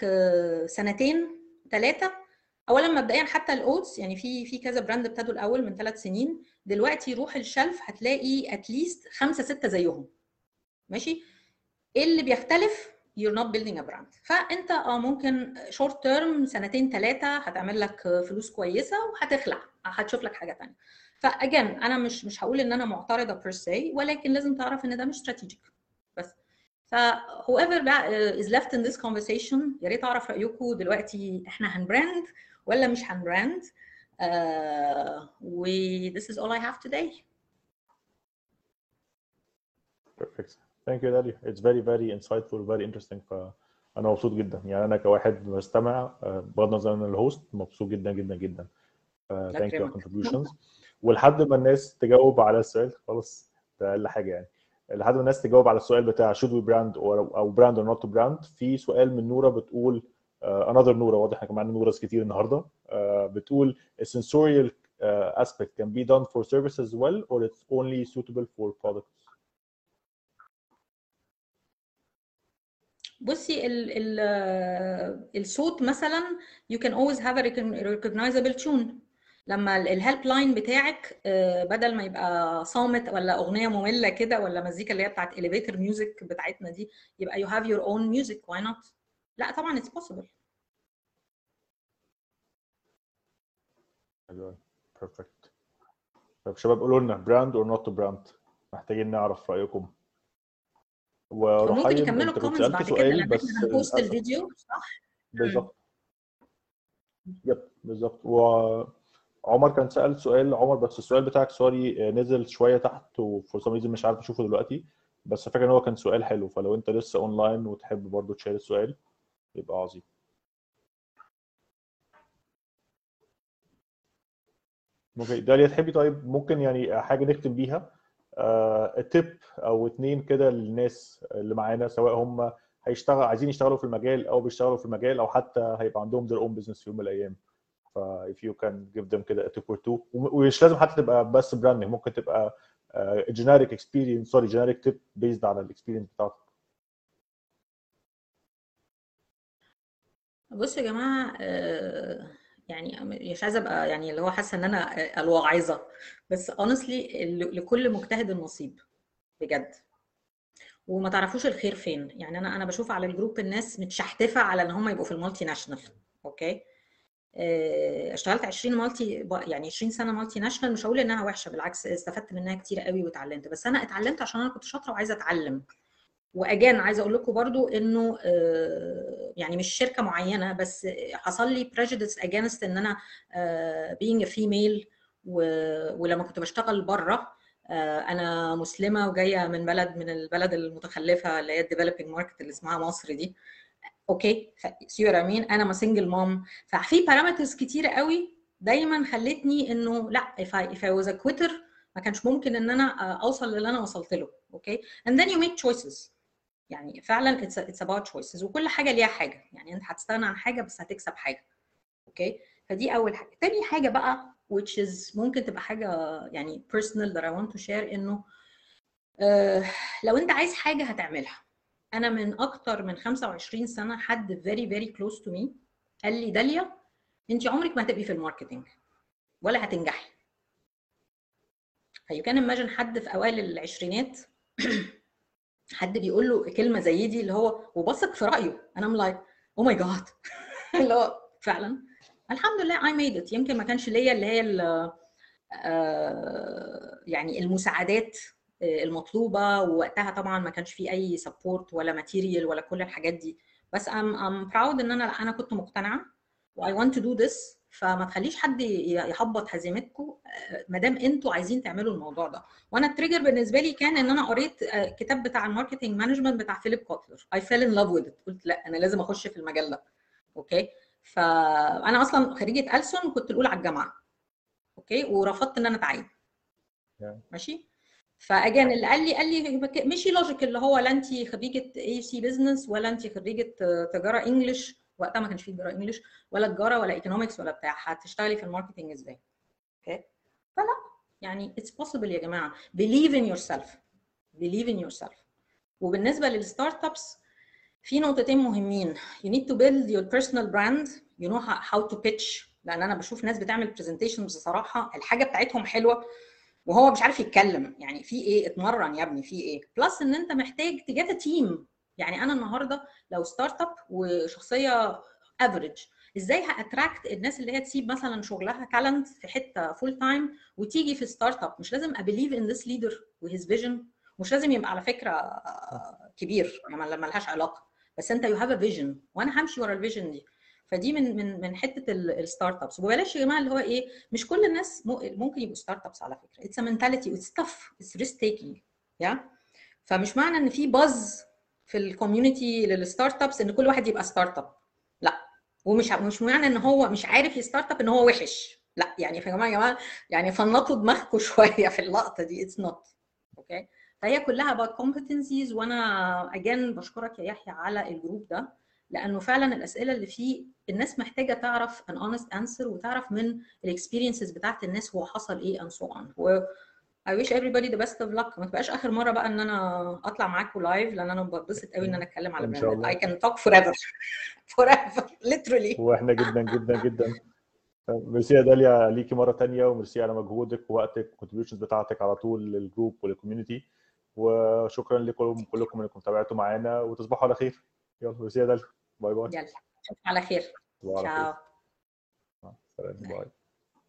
2-3. اولا مبدئيا حتى الاوتس يعني في كذا براند ابتدوا الاول من 3 سنين، دلوقتي روح الشلف هتلاقي اتليست 5-6 زيهم. ماشي، ايه اللي بيختلف؟ you're not building a brand. فانت ممكن short term 2-3 هتعمل لك فلوس كويسه وهتخلع، هتشوف لك حاجه ثانيه. فاجين انا مش هقول ان انا معترضه per se، ولكن لازم تعرف ان ده مش strategic بس. ف whoever is left in this conversation يا ريت اعرف رايكم دلوقتي، احنا هنبراند ولا مش هنبراند؟ و this is all I have today. Perfect. Thank you Dalia. It's very very insightful, very interesting. فأنا مبسوط جدا، يعني أنا كواحد بستمع بغض النظر عن الهوست مبسوط جدا جدا جدا. Thank you for contributions. ولحد ما الناس تجاوب على السؤال، خلاص ده أقل حاجة يعني، لحد ما الناس تجاوب على السؤال بتاع should we brand أو brand or not to brand. في سؤال من نورة بتقول another نورة، واضح إحنا معانا نورة كتير النهاردة، بتقول a sensorial aspect can be done for services well or it's only suitable for products. بصي الصوت مثلا you can always have a recognizable tune. لما الهيلب لاين بتاعك بدل ما يبقى صامت ولا اغنيه ممله كده ولا مزيكا اللي هي بتاعت elevator music بتاعتنا دي، يبقى you have your own music. why not؟ لا طبعا it's possible. Perfect. طب شباب قولوا لنا براند اور نوت براند، محتاجين نعرف رايكم. ممكن يكملوا الكومنتس بعد كده لما بس احنا هنبوست الفيديو، صح؟ بالظبط. يب بالظبط. وعمر كان سأل سؤال، عمر بس السؤال بتاعك سوري نزل شويه تحت وفور سم ريزن مش عارف اشوفه دلوقتي، بس فاكر ان هو كان سؤال حلو، فلو انت لسه اونلاين وتحب برضو تشير السؤال يبقى عظيم. ممكن داليا تحبي طيب ممكن يعني حاجه نختم بيها تيب او 2 كده للناس اللي معانا، سواء هم عايزين يشتغلوا في المجال او بيشتغلوا في المجال او حتى هيبقى عندهم their own business في يوم من الايام. ف if you can give them كده a tip or two، ومش لازم حتى تبقى بس براندنج، ممكن تبقى generic experience generic tip based على الاكسبيرينس بتاعتك. بصوا يا جماعه يعني مش عايزه ابقى يعني اللي هو حاسه ان انا الواعظه، بس honestly لكل مجتهد نصيب بجد، وما تعرفوش الخير فين. يعني انا بشوف على الجروب الناس متشحتفه على ان هم يبقوا في المالتي ناشونال. اوكي اشتغلت 20 سنه مالتي ناشونال، مش هقول انها وحشه، بالعكس استفدت منها كتير قوي واتعلمت، بس انا اتعلمت عشان انا كنت شاطره وعايزه اتعلم. واجان عايزه اقول لكم برضو انه يعني مش شركه معينه، بس حصل لي prejudice against ان انا being a female، ولما كنت بشتغل بره انا مسلمه وجايه من البلد المتخلفه اللي هي الديفلوبينج ماركت اللي اسمها مصر دي. اوكي سيور امين انا سنجل مام، ففي بارامترز كتيره قوي دايما خلتني انه لا if I was a quitter ما كانش ممكن ان انا اوصل للي انا وصلت له. اوكي and then you make choices. يعني فعلا it's about choices، وكل حاجه ليها حاجه، يعني انت هتستغنى عن حاجه بس هتكسب حاجه. اوكي فدي اول حاجه. تاني حاجه بقى which is ممكن تبقى حاجه يعني personal that I want to share، انه لو انت عايز حاجه هتعملها. انا من اكتر من 25 سنه حد very very close to me قال لي داليا انت عمرك ما هتبقي في الماركتينج ولا هتنجحي. فيو كان imagine حد في اوائل العشرينات حد بيقول له كلمه زي دي اللي هو وبثق في رايه. انا ام لايك او ماي جاد اللي هو فعلا الحمد لله I made it. يمكن ما كانش ليا اللي هي يعني المساعدات المطلوبه، ووقتها طبعا ما كانش في اي سبورت ولا ماتيريال ولا كل الحاجات دي، بس I'm proud ان انا كنت مقتنعه و I want to do this. فما تخليش حد يحبط هزيمتكم ما دام انتوا عايزين تعملوا الموضوع ده. وانا التريجر بالنسبه لي كان ان انا قريت كتاب بتاع الماركتنج مانجمنت بتاع فيليب كوتلر. I fell in love with it. قلت لا انا لازم اخش في المجال ده. اوكي فانا اصلا خريجه ألسن وكنت الاولى على الجامعه. اوكي ورفضت ان انا اتعين. ماشي فاجان اللي قال لي مشي لوجيك اللي هو لا انت خريجه AUC بزنس ولا انت خريجه تجاره انجلش، وقتها ما كانش في تجاره انجلش ولا تجاره ولا ايكونومكس ولا بتاع، هتشتغلي في الماركتنج ازاي؟ اوكي فلا يعني اتس بوسيبل يا جماعه. believe in yourself believe in yourself. وبالنسبه للستارت ابس في نقطتين مهمين. you need to build your personal brand. you know how to pitch. لان انا بشوف ناس بتعمل برزنتيشنز بصراحه الحاجه بتاعتهم حلوه وهو مش عارف يتكلم، يعني في ايه؟ اتمرن يا ابني في ايه؟ بلس ان انت محتاج تجيت تيم يعني انا النهارده لو ستارت اب وشخصيه افريج، ازاي هاتراكت الناس اللي هي تسيب مثلا شغلها تالنت في حته فول تايم وتيجي في ستارت اب؟ مش لازم ابيليف ان ذس ليدر وهيز فيجن، مش لازم يبقى على فكره كبير يعني ما لهاش علاقه، بس انت يو هاف ا فيجن وانا همشي ورا الفيجن دي. فدي من حته الستارت ابس. وبلاش يا جماعه اللي هو ايه، مش كل الناس ممكن يبقوا ستارت ابس على فكره. اتس ا منتاليتي اتس تاف اتس ريسك تيكينج يا. فمش معنى ان في باز في الكوميونتي للستارت ابس ان كل واحد يبقى ستارت اب، لا. مش معنى ان هو مش عارف يستارت اب ان هو وحش، لا. يعني يا جماعه يعني فنطوا دماغكم شويه في اللقطه دي. اتس نوت اوكي. فهي كلها about competencies. وانا اجين بشكرك يا يحيى على الجروب ده، لانه فعلا الاسئله اللي فيه الناس محتاجه تعرف an honest answer وتعرف من الاكسبيرينسز بتاعت الناس هو حصل ايه and so on. I wish everybody the best of luck. ما تبقاش اخر مره بقى ان انا اطلع معاكم لايف، لان انا بتبسط قوي ان انا اتكلم على ان شاء براندات. I الله. can talk forever forever literally. واحنا جدا جدا جدا ميرسي يا داليا ليكي مره ثانيه، وميرسي على مجهودك ووقتك والكونتريبيوشنز بتاعتك على طول للجروب وللكوميونتي. وشكرا لكم كلكم انكم تابعتوا معانا، وتصبحوا على خير. يلا ميرسي يا داليا، باي باي. يلا على خير. تصبحوا على تشاو. خير. مع السلامه، باي.